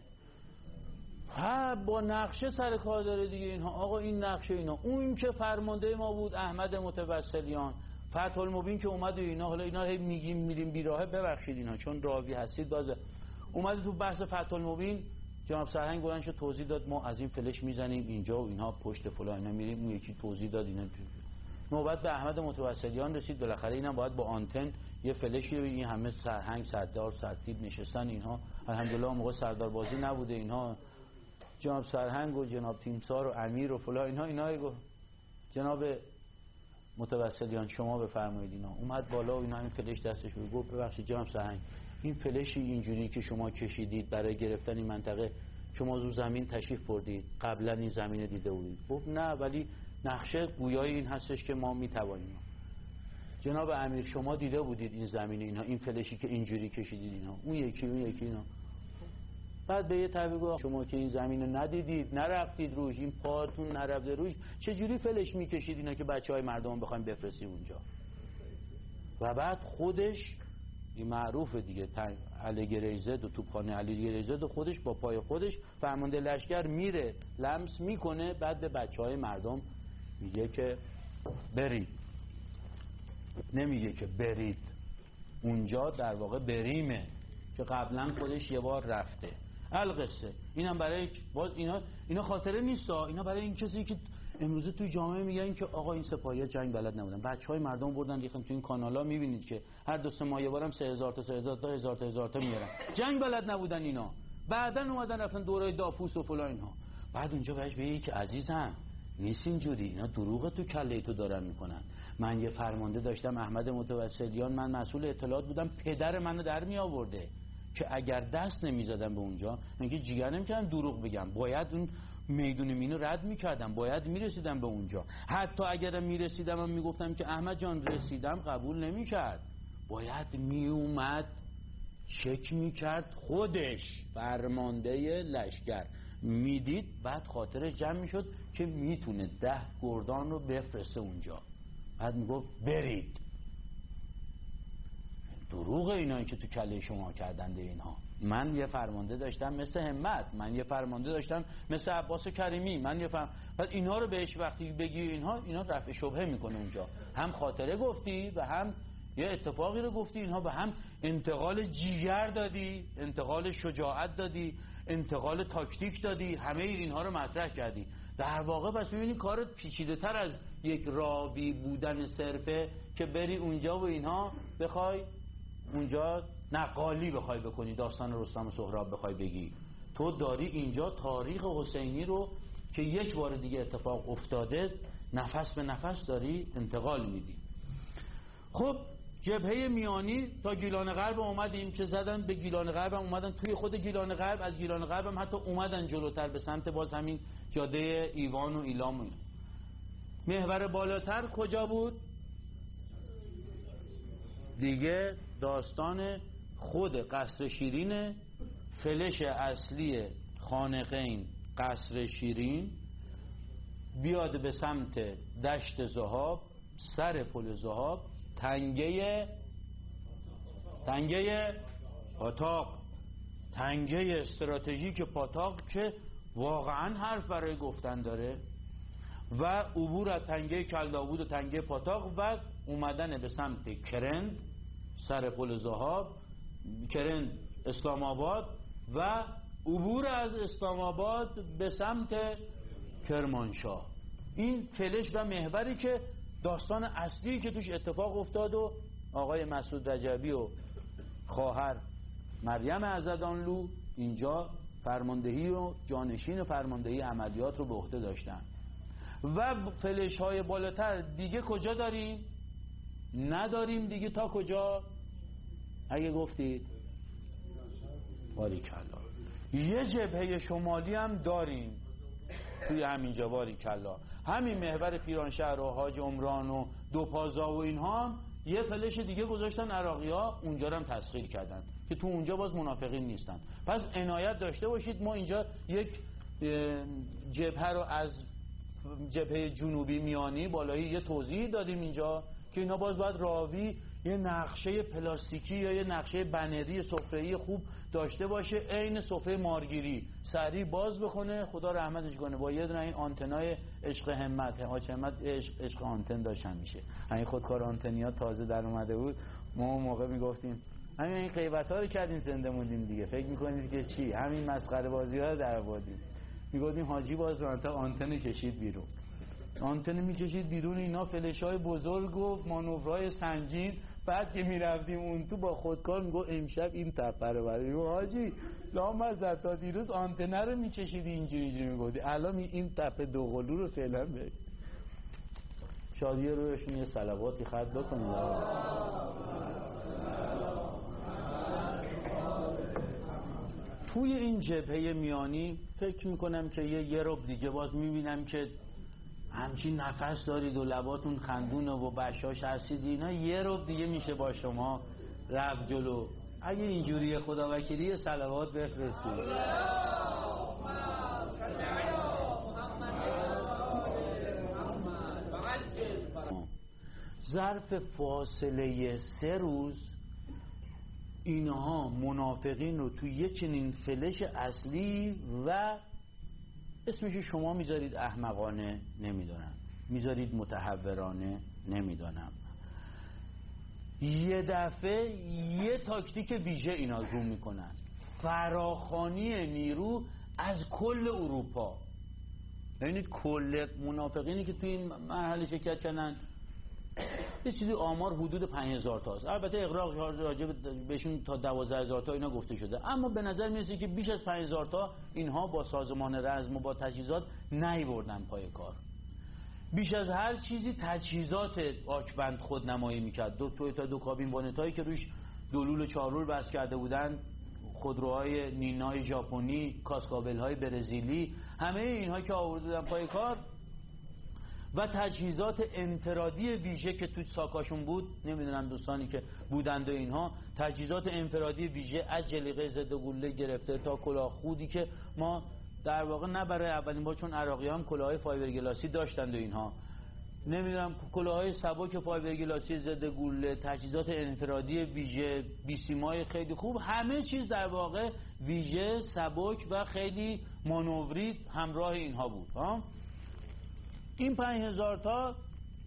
ها با نقشه سر کار داره دیگه اینها. آقا این نقشه اینا، اون که فرمانده ما بود احمد متوسلیان، فتح المبین که اومد و اینا. حالا اینا هی میریم بیراهه، ببخشید اینا چون راوی هستید بازه. اومد تو بحث فتح المبین جناب سرهنگ بلند شد توضیح داد ما از این فلش میزنیم اینجا و اینها پشت فلان اینا میریم. اون یکی توضیح داد اینا. نوبت به احمد متوسلیان رسید، بالاخره اینم باید با آنتن یه فلشی رو، این همه سرهنگ سردار سرتیپ نشستن اینها. الحمدلله موقع سردار بازی نبوده اینها، جناب سرهنگ و جناب تیمسار و امیر و فلان اینا گفت جناب متوسلیان شما بفرمایید. اینا اومد بالا و اینا این فلش دستش بود. گفت ببخشید جناب سرهنگ این فلشی اینجوری که شما کشیدید برای گرفتن این منطقه شما رو زمین تشریف بردید، قبلا این زمین دیده بودید؟ گفت نه ولی نقشه گویای این هستش که ما میتوانیم. جناب امیر شما دیده بودید این زمین اینها، این فلشی که اینجوری کشیدید اینا؟ اون یکی اینا. بعد به یه طبیعی گفت شما که این زمین رو ندیدید، نرفتید روش، این پاتون نرفته روش، چجوری فلش میکشید اینا که بچهای مردم بخوایم بفرستیم اونجا؟ و بعد خودش این معروفه دیگه، علی گریزد و توپخانه علی گریزد و خودش با پای خودش فرمانده لشکر میره لمس میکنه، بعد به بچهای مردم میگه که برید، نمیگه که برید. اونجا در واقع بریمه که قبلا خودش یه بار رفته. القصه اینم برای باز اینا خاطره نیستا، اینا برای این کسی که امروزه توی جامعه میگن که آقا این سپاهی‌ها جنگ بلد نبودن، بچهای مردم بردن ریختن تو این کانالا، میبینید که هر 2 ماه یه بارم 3000 تا 1000 تا میارن. جنگ بلد نبودن اینا، بعدن اومدن رفتن دورای دافوس و فلان اینها. بعد اونجا بهش بگی که عزیزم نیست اینجوری، اینا دروغ تو کله تو دارن میکنن. من یه فرمانده داشتم احمد متوسلیان، من مسئول اطلاعات بودم، پدر منو در می آورده که اگر دست نمیزدم به اونجا من که جیگر نمیکردم دروغ بگم، باید اون میدون مینو رد میکردم، باید میرسیدم به اونجا. حتی اگر میرسیدم و میگفتم که احمد جان رسیدم، قبول نمیکرد، باید میومد چک میکرد خودش، فرمانده لشکر میدید، بعد خاطرش جمع میشد که میتونه 10 گردان رو بفرسته اونجا. بعد میگفت برید. دروغ اینایی که تو کله شما کردند اینها. من یه فرمانده داشتم مثل همت، من یه فرمانده داشتم مثل عباس کریمی، بعد اینها رو بهش وقتی بگی اینا رفع شبهه میکنه اونجا. هم خاطره گفتی و هم یه اتفاقی رو گفتی، اینها به هم انتقال جیگر دادی، انتقال شجاعت دادی، انتقال تاکتیک دادی، همه اینها رو مطرح کردی. در واقع پس می‌بینی کارت پیچیده تر از یک راوی بودن صرفه که بری اونجا و اینها بخوای اونجا نقالی بخوای بکنی، داستان رستم و سهراب بخوای بگی. تو داری اینجا تاریخ حسینی رو که یک بار دیگه اتفاق افتاده نفس به نفس داری انتقال میدی. خب جبهه میانی تا گیلان غرب اومدیم که زدن به گیلان غرب، هم اومدن توی خود گیلان غرب، از گیلان غرب هم حتی اومدن جلوتر به سمت باز همین جاده ایوان و ایلام و اینا. محور بالاتر کجا بود؟ دیگه داستان خود قصر شیرین، فلش اصلی خانقین قصر شیرین، بیاد به سمت دشت ذهاب، سر پل ذهاب، تنگه پاتاق، تنگه استراتژیک پاتاق که واقعا حرف برای گفتن داره، و عبور از تنگه کلداوود و تنگه پاتاق و اومدن به سمت کرند، سر پل ذهاب، کرند اسلام آباد و عبور از اسلام آباد به سمت کرمانشاه. این فلش و محوری که داستان اصلی که توش اتفاق افتاد و آقای مسعود رجبی و خواهر مریم عزدانلو اینجا فرماندهی و جانشین فرماندهی عملیات رو به عهده داشتن. و فلش های بالاتر دیگه کجا داریم؟ نداریم دیگه. تا کجا؟ اگه گفتید باریکلا. یه جبهه شمالی هم داریم توی همینجا، باریکلا. همین محور پیرانشهر و حاج عمران و دوپازا و اینها هم یه فلش دیگه گذاشتن عراقی ها، اونجا رو هم تسخیر کردن که تو اونجا باز منافقین نیستن. پس عنایت داشته باشید. ما اینجا یک جبهه رو از جبهه جنوبی میانی بالایی یه توضیح دادیم اینجا که اینا باز باید راوی یه نقشه پلاستیکی یا یه نقشه بنری سفره‌ای خوب داشته باشه، عین سفره مارگیری، سریع باز بکنه، خدا رحمتش کنه. با یه دونه این آنتنای عشق همت، حاج همت عشق آنتن داشت همیشه. همین خودکار آنتنیا تازه در اومده بود، ما اون موقع میگفتیم همین این غیبت‌ها رو کردیم زنده موندیم دیگه. فکر می‌کنید که چی؟ همین مسخره بازی‌ها رو در آوردیم. میگفتیم حاجی باز آنتن کشید بیرون، آنتن میکشید بیرون، اینا فلش‌های بزرگ و مانورهای سنگین. بعد که میرفتیم اون تو با خودکار میگو امشب این تپه رو بریم حاجی لامصب، تا دیروز آنتنه رو میکشید اینجوری میگفتی، الان این تپه دوقلو رو فعلا به شادی روشون یه صلواتی خط بکنید. توی این جبهه میانی فکر میکنم که یه رب دیگه باز میبینم که همچین نفس دارید و لباتون خندونه و بشاش هستید، اینا یه رب دیگه میشه با شما رفت جلو. اگه اینجوری خدا وکیلی صلوات بفرستید. ظرف فاصله 3 روز اینها منافقین رو توی یه چنین فلش اصلی و اسمش شما میذارید احمقانه، نمیدونم میذارید متحورانه، نمیدونم، یه دفعه یه تاکتیک ویژه اینا رو میکنن، فراخوانی نیرو از کل اروپا. ببینید کل منافقینی که توی این مرحله شرکت کردن یه چیزی آمار حدود 5000 تاست. البته اغراق راجع بهشون تا 12000 تا اینا گفته شده، اما به نظر میرسه که بیش از 5000 تا اینها با سازمان رزم و با تجهیزات نیوردن پای کار. بیش از هر چیزی تجهیزات آکبند خودنمایی میکرد. دو کابین وانتایی که روش دولول چارول بس کرده بودن، خودروهای نینای ژاپنی، کاسکابل‌های برزیلی، همه اینها که آوردن پای کار و تجهیزات انفرادی ویژه که توی ساکاشون بود. نمیدونم دوستانی که بودند و اینها تجهیزات انفرادی ویژه از جلیقه ضد گلوله گرفته تا کلاه خودی که ما در واقع نه برای اولین بار، چون عراقی‌ها کلاه‌های فایبرگلاسی داشتند و اینها، نمیدونم کلاه‌های سبک فایبرگلاسی ضد گلوله، تجهیزات انفرادی ویژه، بیسیمای خیلی خوب، همه چیز در واقع ویژه، سبک و خیلی مانوری همراه اینها بود. این 5000 تا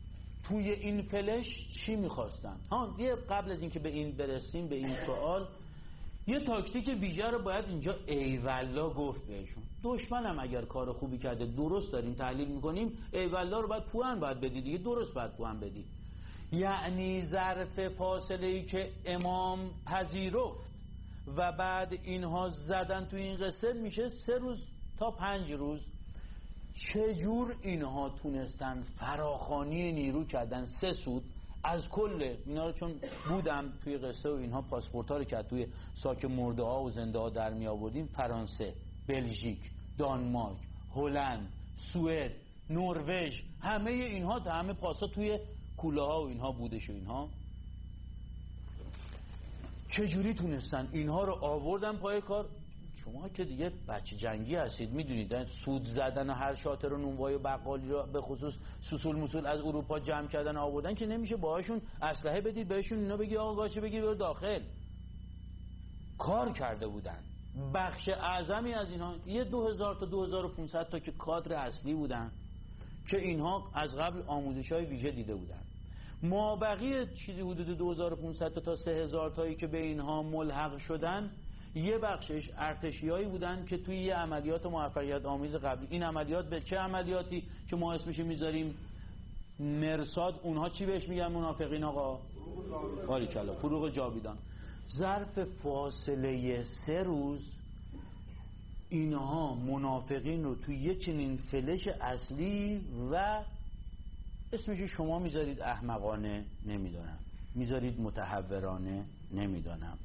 توی این فلش چی میخواستن؟ یه قبل از اینکه به این برسیم، به این سوال، یه تاکتیک ویژه رو باید اینجا ایوالله گفت بهشون. دشمنم اگر کار خوبی کرده، درست داریم تحلیل میکنیم، ایوالله رو باید پوان باید بدی دیگه، درست باید پوان بدی. یعنی ظرف فاصله‌ای که امام پذیرفت و بعد اینها زدن تو این قصه میشه 3 روز تا 5 روز. چجور اینها تونستن فراخوانی نیرو کردن 3 سود از کل اینا رو؟ چون بودم توی قصه و اینها پاسپورت‌ها رو که توی ساک مرده ها و زنده ها در می آوردیم، فرانسه، بلژیک، دانمارک، هلند، سوئد، نروژ، همه اینها همه پاسا توی کوله ها و اینها بودش و اینها. چجوری تونستن اینها رو آوردن پای کار؟ شما که دیگه بچه جنگی هستید، میدونید سود زدن و هر شاطر و نونوای و بقالی رو به خصوص سوسول مسول از اروپا جمع کردن آوردن که نمیشه باهاشون اسلحه بدید بهشون، اینا بگی آقا گاچه بگیر برو داخل. کار کرده بودن. بخش اعظمی از اینها یه 2000 تا 2500 تا که کادر اصلی بودن که اینها از قبل آموزش‌های ویژه دیده بودن. مابقی چیزی حدود 2500 تا 3000 تایی که به اینها ملحق شدن، یه بخشش ارتشیایی بودن که توی یه عملیات موفقیت آمیز قبلی، این عملیات به چه عملیاتی که ما اسمش میذاریم مرصاد، اونها چی بهش میگن منافقین آقا؟ باریکلا، فروغ جاویدان. ظرف فاصله 3 روز اینها منافقین رو توی یه چنین فلش اصلی و اسمش شما میذارید احمقانه، نمیدونم، میذارید متحورانه، نمیدونم،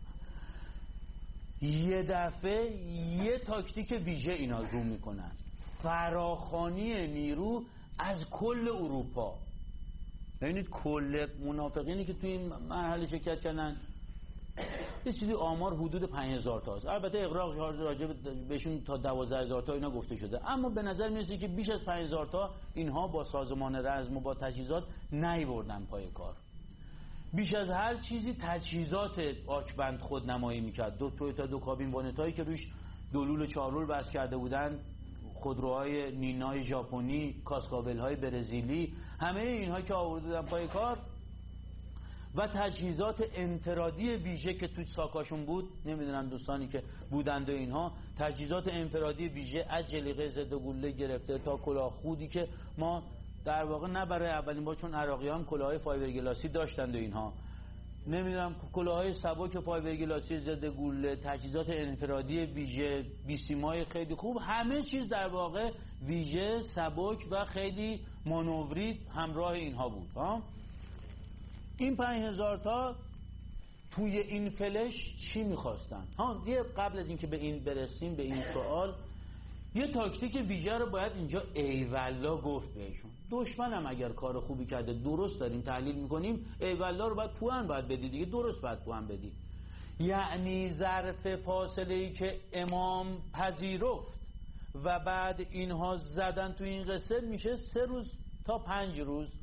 یه دفعه یه تاکتیک ویژه اینا رو میکنن، فراخوانی نیرو از کل اروپا. ببینید کل منافقینی که توی این مرحله شرکت کردن یه چیزی آمار حدود 5000 تا است. البته اغراق راجع بهشون تا 12000 تا اینا گفته شده، اما به نظر میرسه که بیش از 5000 تا اینها با سازمان رزم و با تجهیزات نیوردن پای کار. بیش از هر چیزی تجهیزات آکبند خودنمایی میکرد. 2 تویوتا 2 کابین وانتایی که روش دولول و چارول بس کرده بودن، خودروهای نینای ژاپنی، کاسکابل‌های برزیلی، همه اینها که آورده بودن پای کار و تجهیزات انفرادی ویژه که توی ساکاشون بود. نمیدونم دوستانی که بودند و اینها، تجهیزات انفرادی ویژه از جلیقه ضد گلوله گرفته تا کلاه خودی که ما در واقع نه برای اولین بار، چون عراقیان کلاهای فایبرگلاسی داشتند و اینها، نمیدونم کلاهای سبک فایبرگلاسی ضد گلوله، تجهیزات انفرادی ویژه، بیسیمای خیلی خوب، همه چیز در واقع ویژه، سبک و خیلی مانوری همراه اینها بود. این 5000 تا توی این فلش چی میخواستن؟ یه قبل از اینکه به این برسیم، به این سوال، یه تاکتیک ویژه رو باید اینجا ایوالله گفت بهشون. دشمنم اگر کار خوبی کرده، درست داریم تحلیل میکنیم، ایوالله رو باید پوان باید بدی دیگه، درست باید پوان بدی. یعنی ظرف فاصله‌ای که امام پذیرفت و بعد اینها زدن تو این قصه میشه 3 روز تا 5 روز.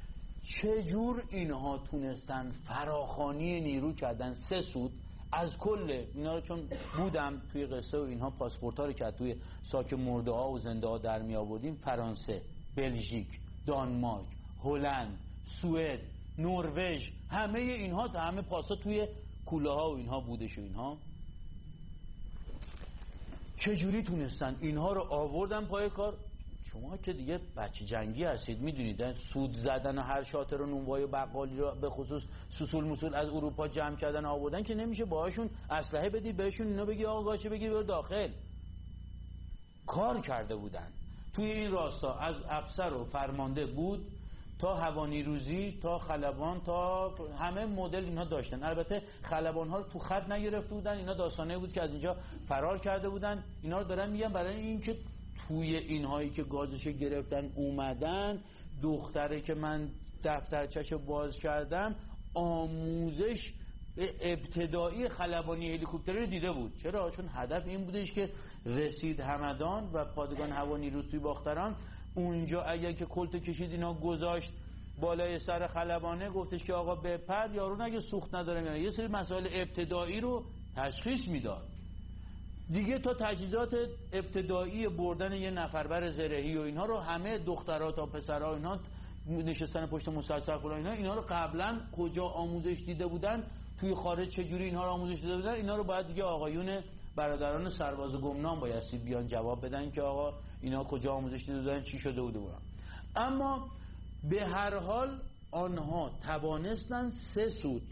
چجور اینها تونستن فراخوانی نیرو کردن 3 سود از کل اینا رو؟ چون بودم توی قصه و اینها پاسپورت‌ها رو که توی ساک مرده ها و زنده ها در می آوردیم، فرانسه، بلژیک، دانمارک، هلند، سوئد، نروژ، همه اینها همه پاسا توی کوله ها و اینها بودش و اینها. چجوری تونستن اینها رو آوردن پای کار؟ شما که دیگه بچه جنگی هستید، میدونید سود زدن و هر شاطر و نونوای و بقالی رو به خصوص سوسول مسول از اروپا جمع کردن آوردن که نمیشه باهاشون اسلحه بدید بهشون، اینا بگی آقا گاچه بگیر برو داخل. کار کرده بودن توی این راستا، از افسر و فرمانده بود تا هوانیروزی تا خلبان، تا همه مدل اینها داشتن. البته خلبان ها رو تو خط نگرفته بودن، اینا داستانه بود که از اینجا فرار کرده بودن. اینا رو دارن میگن برای این که توی اینهایی که گازش گرفتن اومدن، دختره که من دفترچه‌شو باز کردم آموزش ابتدایی خلبانی هلیکوپتری رو دیده بود. چرا؟ چون هدف این بودش که رسید همدان و پادگان هوانیروز توی باختران، اونجا اگر که کلت کشید اینا گذاشت بالای سر خلبانه، گفتش که آقا بپر، یارو نگه سوخت نداره، یعنی یه سری مسائل ابتدایی رو تشخیص میداد دیگه. تا تجهیزات ابتدایی بردن یه نفربر زرهی و اینها رو همه دخترها تا پسرها اینها نشستن پشت مسلسل فلان اینا رو قبلا کجا آموزش دیده بودن، توی خارج چجوری اینها رو آموزش دیده بودن، اینا رو باید دیگه آقایون برادران سرباز گمنام بایستی بیان جواب بدن که آقا اینا کجا آموزش دیده بودن، چی شده بودن. اما به هر حال آنها توانستن 3 سود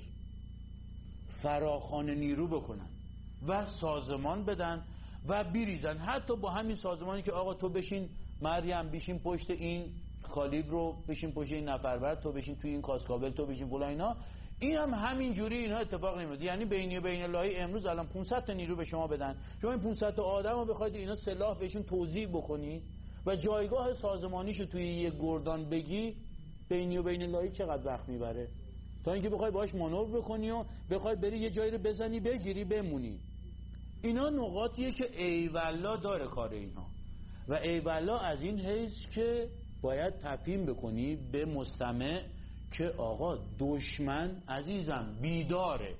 فراخوان نیرو بکنن و سازمان بدن و بریزن. حتی با همین سازمانی که آقا تو بشین مریم بشین پشت این کالیبر رو، بشین پشت این نفربر، تو بشین توی این کاسکابل، تو بشین فلان اینا، این هم همین جوری اینا اتفاق نمیفته. یعنی بین اللهی امروز الان 500 تا نیرو به شما بدن، شما این 500 تا آدم رو بخواید اینا سلاح بهشون توزیع بکنی و جایگاه سازمانیشو توی یک گردان بگی، بین اللهی چقدر وقت میبره تا اینکه بخوای باهاش مانور بکنی و بخوای بری یه جایی رو بزنی بگیری بمونی. اینا نقاطیه که ایوالله داره کار اینها و ایوالله از این حیث که باید تفهیم بکنی به مستمع که آقا دشمن عزیزم بیداره.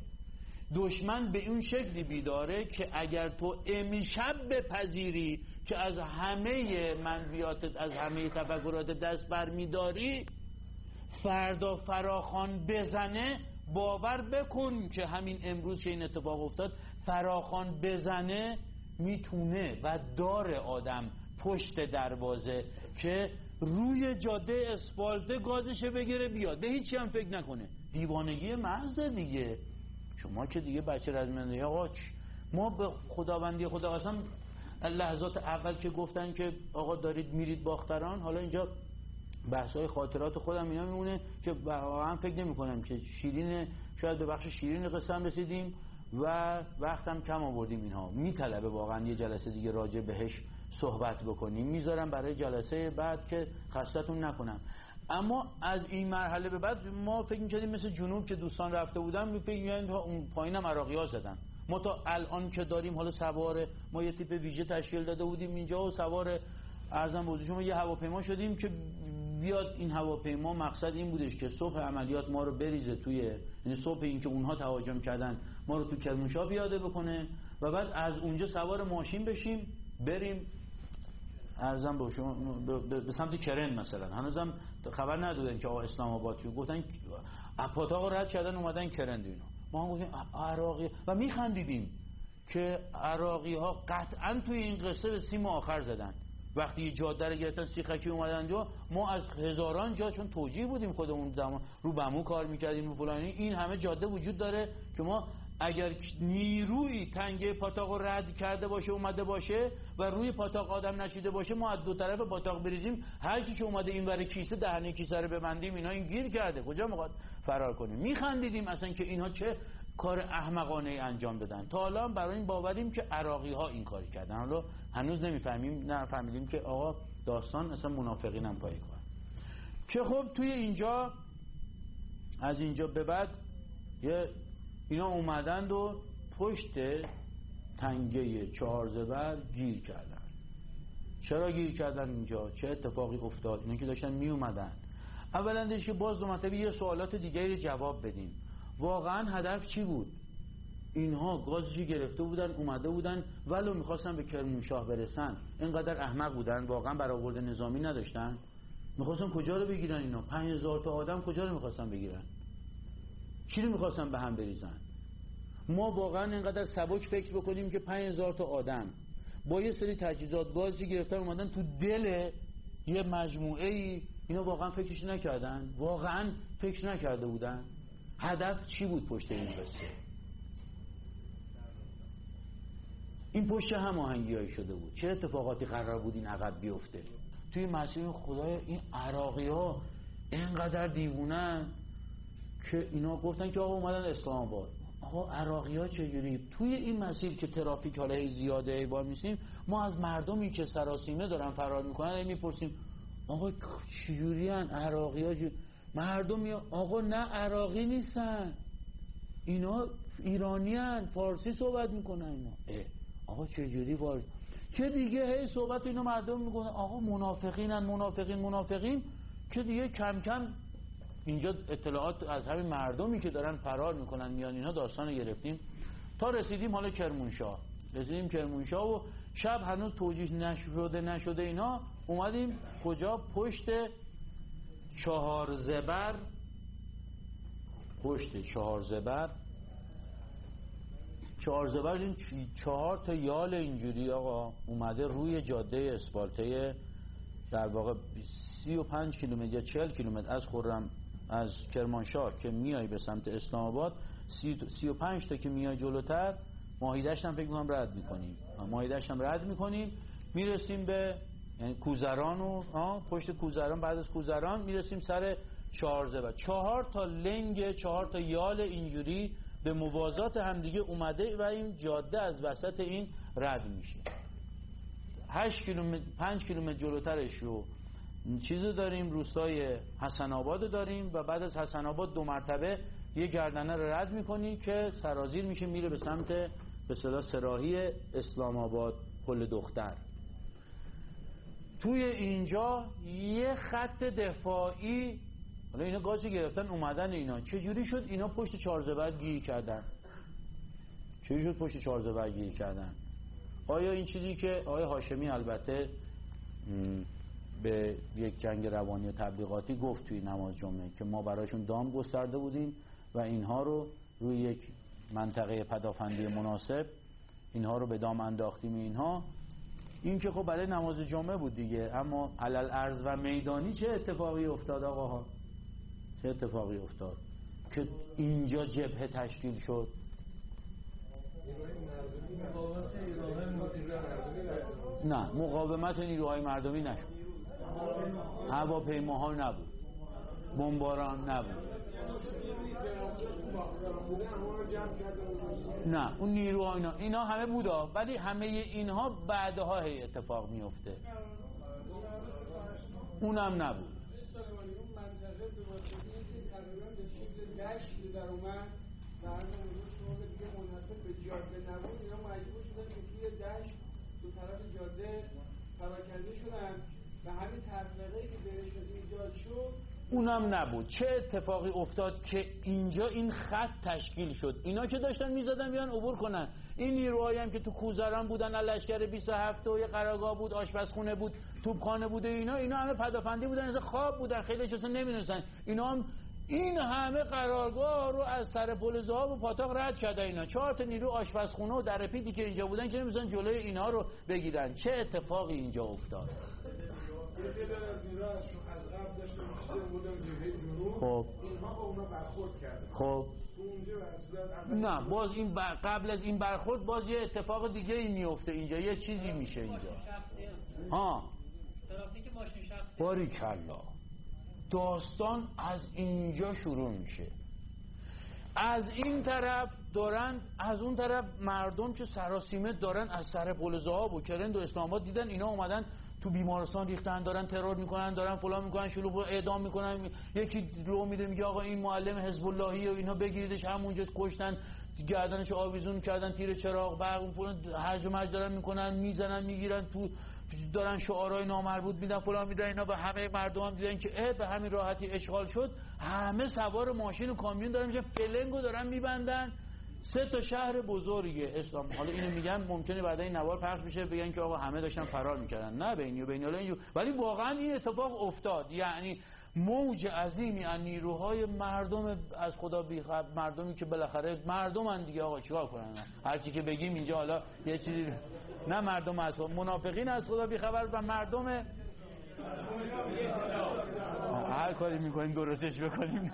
دشمن به اون شکلی بیداره که اگر تو امشب بپذیری که از همه منویاتت، از همه تفکرات دست برمیداری، فردا فراخوان بزنه، باور بکن که همین امروز که این اتفاق افتاد، فراخوان بزنه میتونه و داره آدم پشت دروازه که روی جاده اسفالته گازشه بگیره بیاد، به هیچی هم فکر نکنه. دیوانگی محض دیگه. شما که دیگه بچه رزمنده آقا ما به خداوندی خدا قسم لحظات اول که گفتن که آقا دارید میرید باختران، حالا اینجا بحث‌های خاطرات خودم اینا میمونه که واقعا فکر نمی‌کنم که شیرین، شاید به بخش شیرین قصه هم رسیدیم و وقتم کم آوردیم. اینها میطلبه واقعا یه جلسه دیگه راجع بهش صحبت بکنیم، میذارم برای جلسه بعد که خستتون نکنم. اما از این مرحله به بعد ما فکر می‌کردیم مثل جنوب که دوستان رفته بودن، فکر می‌کردیم اون پایینم عراقی‌ها زدن. ما تا الان که داریم حالا سوار، ما یه تیپ ویژه تشکیل داده بودیم اینجا و سوار ارزم به حضور شما یه هواپیما شدیم که بیاد این هواپیما، مقصد این بودش که صبح عملیات ما رو بریزه توی، یعنی صبح این که اونها تهاجم کردن ما رو تو کرمانشاه بیاده بکنه و بعد از اونجا سوار ماشین بشیم بریم ارزم به شما به سمت کرن مثلا. هنوزم خبر ندادن که آقا اسلام آباد شد، گفتن پاتاق رد شدن اومدن کرن اینا. ما هم گفتیم عراقی و میخندیدیم که عراقی ها قطعا توی این قصه به سیم آخر زدن. وقتی یه جاده رو گرفتن سیخکی اومدن و ما از هزاران جا، چون توجیه بودیم خودمون زمان رو بمو کار میکردیم و فلانی، این همه جاده وجود داره که ما اگر نیروی تنگه پاتاق رد کرده باشه اومده باشه و روی پاتاق آدم نشیده باشه، ما از دو طرف پاتاق بریزیم، هر کی که اومده این ور کیسه دهنه کیسه رو ببندیم، اینا این گیر کرده کجا میخواد فرار کنه. میخندیدیم اصلا که اینها چه کار احمقانه ای انجام دادن. تا حالا برای این باوریم که عراقی ها این کاری کردن، حالا هنوز نفهمیدیم که آقا داستان اصلا منافقین هم پای کار. که خب توی اینجا از اینجا به بعد اینا اومدند و پشت تنگه 4 زبر گیر کردن. چرا گیر کردن اینجا؟ چه اتفاقی افتاد؟ اینا که داشتن می اومدن، اولندش که باز دو مرتبه یه سوالات دیگری رو جواب بدیم. واقعا هدف چی بود؟ اینها گازشی گرفته بودن اومده بودن ولو میخواستن به کرمانشاه برسن، اینقدر احمق بودن واقعا برآورد نظامی نداشتن. میخواستن کجا رو بگیرن؟ اینا 5000 تا آدم کجا رو میخواستن بگیرن؟ چی رو میخواستن به هم بریزن؟ ما واقعا اینقدر سبک فکر بکنیم که 5000 تا آدم با یه سری تجهیزات گازی گرفتن اومدن تو دل یه مجموعه ای، اینا واقعا فکرش نکردن؟ واقعا فکر نکرده بودن؟ هدف چی بود پشت این قصه؟ این پشت هماهنگی‌هایی شده بود. چه اتفاقاتی قرار بود این عقب بیفته؟ توی مسیر خدای این عراقی‌ها اینقدر دیوونن که اینا گفتن که آقا اومدن اسلام آباد. آقا عراقی‌ها چجوری توی این مسیر که ترافیک حالا زیاده ایوان میسیم، ما از مردمی که سراسیمه دارن فرار میکنن میپرسیم آقا چجوری ان عراقی‌ها؟ مردمی آقا نه عراقی نیستن، اینا ایرانی هن، فارسی صحبت میکنن. اینا آقا چجوری فارسی؟ که دیگه هی صحبت اینا مردم میکنن آقا منافقین که دیگه کم کم اینجا اطلاعات از همین مردمی که دارن فرار میکنن میان اینا داستان رو گرفتیم تا رسیدیم حالا کرمانشاه. رسیدیم کرمانشاه و شب هنوز توجیه نشده اینا اومدیم کجا؟ پشت 4 زبر پشت 4 زبر 4 زبر این 4 تا یال اینجوری آقا اومده روی جاده اسپارته، در واقع 35 کیلومتر یا 40 کیلومتر از خرم از کرمانشاه که میای به سمت اسلام آباد، 35 تا که میای جلوتر ماهیدشت هم فکر می‌کنم رد می‌کنیم، ماهیدشت هم رد می‌کنیم، میرسیم به یعنی کوزران و پشت کوزران، بعد از کوزران میرسیم سر 4 زبر. 4 تا لنگ 4 تا یال اینجوری به موازات همدیگه اومده و این جاده از وسط این رد میشه. 8 کیلومتر 5 کیلومتر جلوترش رو چیزو داریم، روستای حسن آباد داریم و بعد از حسن آباد 2 مرتبه یه گردنه رو رد میکنی که سرازیر میشه میره به سمت به اصطلاح سراحی اسلام آباد پل دختر. توی اینجا یه خط دفاعی، حالا اینا گاچی گرفتن اومدن، اینا چجوری شد اینا پشت 4 زبر گیر کردن؟ چجوری شد پشت 4 زبر گیر کردن؟ آیا این چیزی که آقای هاشمی البته به یک جنگ روانی و تبلیغاتی گفت توی نماز جمعه که ما براشون دام گسترده بودیم و اینها رو روی یک منطقه پدافندی مناسب اینها رو به دام انداختیم، اینها این که خب برای نماز جمعه بود دیگه، اما علل ارض و میدانی چه اتفاقی افتاد آقاها؟ چه اتفاقی افتاد که اینجا جبهه تشکیل شد؟ نه، مقاومت نیروهای مردمی نشد، هواپیماها نبود، بمباران نبود، نه اون نیروها اینا همه بودا، ولی همه اینها بعدها هی اتفاق میفته، اونم نبود. و هر نموزه شما دیگه منحصر به جاده نبود، اینا مجبور شدن که توی دشت تو طرف جاده پراکنده شدن و همین تفرقه‌ای که بینشون ایجاد شد اونم نبود. چه اتفاقی افتاد که اینجا این خط تشکیل شد؟ اینا که داشتن میزدن بیان عبور کنن، این نیروهایی هم که تو کوزران بودن، لشکر 27 و یه قرارگاه بود، آشپزخونه بود، توپخانه بود، اینا همه پدافندی بودن، از خواب بودن، خیلیش اصلا نمیدونستن. اینا هم این همه قرارگاه رو از سر پل ذهاب و پاتاق رد کرده. اینا 4 تا نیرو آشپزخونه و در پیتی که اینجا بودن که نمی‌تونن جلوی اینا رو بگیرن. چه اتفاقی اینجا افتاد؟ یه تعداد از نیروها از قبل داشتن می‌شدن بودن جبهه جنوب، خب اینها با اونا برخورد کردن. خب تو اونجا نه، باز این قبل از این برخورد باز یه اتفاق دیگه ای میفته اینجا، یه چیزی میشه اینجا. ترافیک ماشین شخصی. باریکلا. داستان از اینجا شروع میشه. از این طرف دارن، از اون طرف مردم که سراسیمه دارن از سر پل ذهاب و کرند و اسلام آباد دیدن اینا اومدن تو بیمارستان ریختن، دارن ترور میکنن، دارن فلان میکنن، شلوغ اعدام میکنن. یکی رو میده میگه آقا این معلم حزب اللهی و اینا بگیریدش، همونجا کشتن، گردنشو آویزون کردن، تیر چراغ برق فلان هرج و مرج دارن میکنن، میزنن، میگیرن، تو دارن شعارهای نامربوط میدن، فلان میدن. اینا به همه مردم هم دیدن که به همین راحتی اشغال شد، همه سوار ماشین و کامیون دارن میشن، پلنگو دارن میبندن. 3 تا شهر بزرگ اسلام، حالا اینو میگم ممکنه بعدا این نوار پخش بشه بگن که آقا همه داشتن فرار میکردن، نه بینی و بین الان، ولی واقعا این اتفاق افتاد. یعنی موج عظیمی از نیروهای مردم از خدا بیخبر، مردمی که بالاخره مردمن دیگه، آقا چیکار کنن؟ هر چی که بگیم اینجا حالا یه چیزی، نه مردم از منافقین از خدا بیخبر و مردم هر کاری میکنیم درستش بکنیم.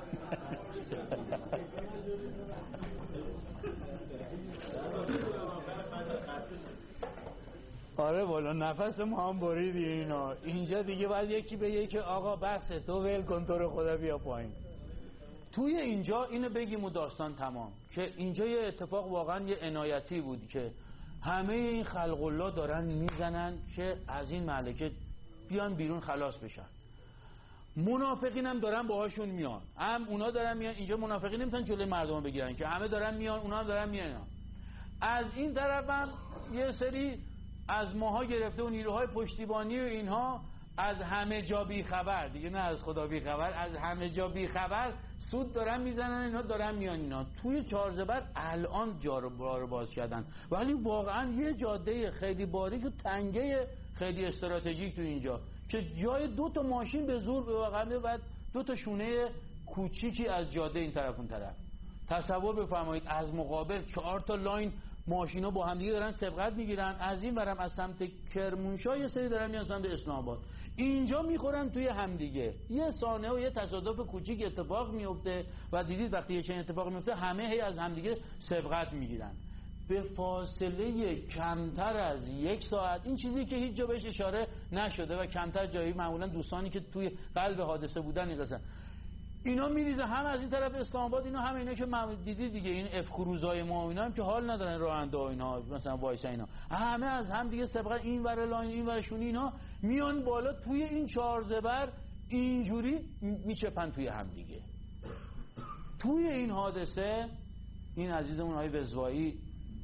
آره والا نفس ما هم بریدی اینا. اینجا دیگه باید یکی بگه که آقا بسه، تو ول کن، تو رو خدا بیا پایین. توی اینجا اینو بگیم و داستان تمام. که اینجا یه اتفاق واقعا یه عنایتی بود که همه این خلق الله دارن میزنن که از این ملکه بیان بیرون خلاص بشن. منافقین هم دارن باهاشون میان، هم اونا دارن میان اینجا. منافقین نمیتونن جلوی مردم بگیرن که همه دارن میان، اونا هم دارن میان. از این طرف هم یه سری از ماها گرفته و نیروهای پشتیبانی و اینها از همه جا بی خبر، دیگه نه از خدا بی خبر، از همه جا بی خبر سود دارن میزنن، اینا دارن میان. اینا توی چهارزبر الان جا رو باز کردن، ولی واقعا یه جاده خیلی باریک و تنگه خیلی استراتژیک تو اینجا که جای 2 ماشین به زور به واقعا بعد 2 شونه کوچیکی از جاده این طرف اون طرف. تصور بفرمایید از مقابل 4 لاین ماشینا با هم دیگه دارن سبقت میگیرن، از این ورم از سمت کرمانشاه یه سری دارن میان سمت اسلام آباد، اینجا میخورن توی همدیگه. یه ثانیه و یه تصادف کوچیک اتفاق میفته و دیدید وقتی یه چنین اتفاق میفته همه هی از همدیگه سبقت میگیرن به فاصله کمتر از 1 ساعت. این چیزی که هیچ جا بهش اشاره نشده و کمتر جایی معمولا دوستانی که توی قلب حادثه بودن میرسن، اینا میریزن هم از این طرف اسلام آباد، اینا که دیدید دیگه، این اف کروزای ما اینا هم که حال ندارن راننده ها اینا مثلا وایسا، اینا همه از هم دیگه سبقت، این ور لاین این ورشون، اینا میان بالا توی این 4 زبر اینجوری میچپن توی هم دیگه. توی این حادثه این عزیزمون آقای وزوایی،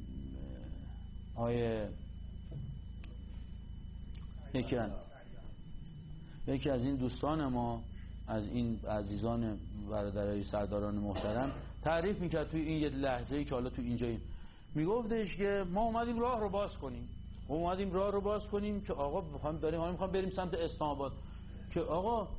یکی از این دوستان ما، از این عزیزان برادرای سرداران محترم تعریف میکرد توی این یه لحظه‌ای که حالا تو اینجاییم، میگفتش که ما اومدیم راه رو باز کنیم که آقا میخوام بریم سمت اسلام آباد، که آقا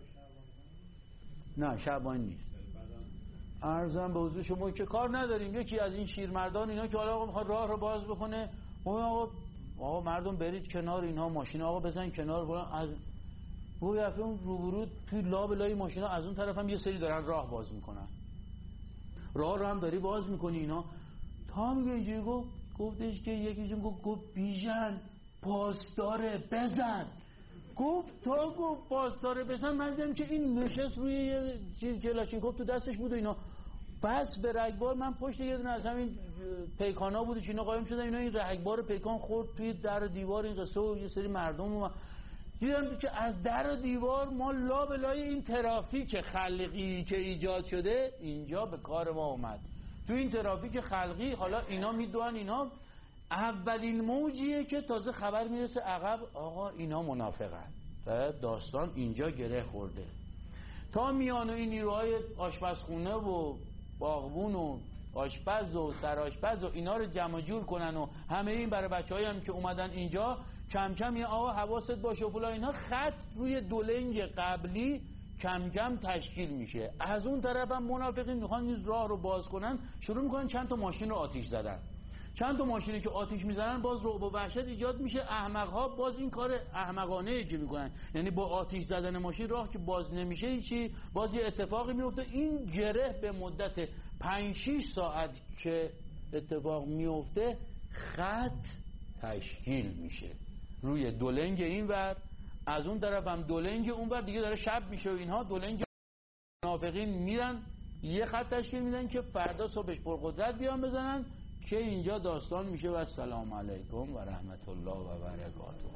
نه شعبان نیست، عرضم به حضور شما که کار نداریم، یکی از این شیرمردان اینا که حالا آقا میخواد راه رو باز بکنه، آقا مردم برید کنار، اینها ماشین آقا بزن کنار، برن از گوی اون روبرو توی لابلای ماشینا از اون طرف هم یه سری دارن راه باز میکنن، راه رو هم داری باز میکنی اینا. تا میگه اینجوری گفتش که یکیشون گفت بیژن پاسداره بزن، گفت پاسداره بزن. من دیدم که این نشست روی یه چیز کلاشینکوف تو دستش بود و اینا، بس به رگبار، من پشت یه دونه از همین پیکانا بود اینا قایم شدن، اینا این رگبار پیکان خورد توی در دیوار این قصه و یه سری مردم دیدم که از در و دیوار ما لابلای این ترافیک خلقی که ایجاد شده اینجا به کار ما اومد. تو این ترافیک خلقی حالا اینا میدونن، اینا اولین موجیه که تازه خبر میرسه عقب آقا اینا منافقن، داستان اینجا گره خورده. تا میان این نیروهای آشپزخونه و باغبون و آشپز و سرآشپز و اینا رو جمع جور کنن و همه این برای بچه‌هایی هم که اومدن اینجا کم کم یه آقا حواست باشه و فلان اینا، خط روی دولنگ قبلی کم کم تشکیل میشه. از اون طرف هم منافقین میخوان این راه رو باز کنن، شروع میکنن چند تا ماشین رو آتیش زدن. چند تا ماشینی که آتیش میزنن باز رعب و وحشت ایجاد میشه. احمق‌ها باز این کار احمقانه‌ای که میکنن، یعنی با آتیش زدن ماشین راه که باز نمیشه چی، باز یه اتفاقی میفته. این گره به مدت 5-6 ساعت که اتفاق میفته خط تشکیل میشه روی دولنگ این ور، از اون طرف هم دولنگ اون ور، دیگه داره شب میشه و اینها دولنگ منافقین میرن یه خط تشکیل میدن که فردا صبحش پرقدرت بیان بزنن که اینجا داستان میشه و السلام علیکم و رحمت الله و برکاته.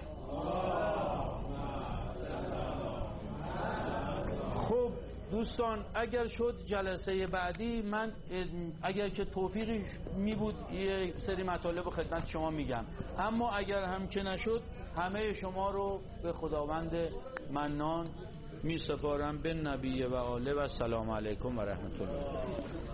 خب دوستان اگر شد جلسه بعدی من اگر که توفیقی می بود یه سری مطالب رو خدمت شما میگم، اما اگر هم که نشد همه شما رو به خداوند منان می سپارم به نبی و آله و سلام علیکم و رحمت الله.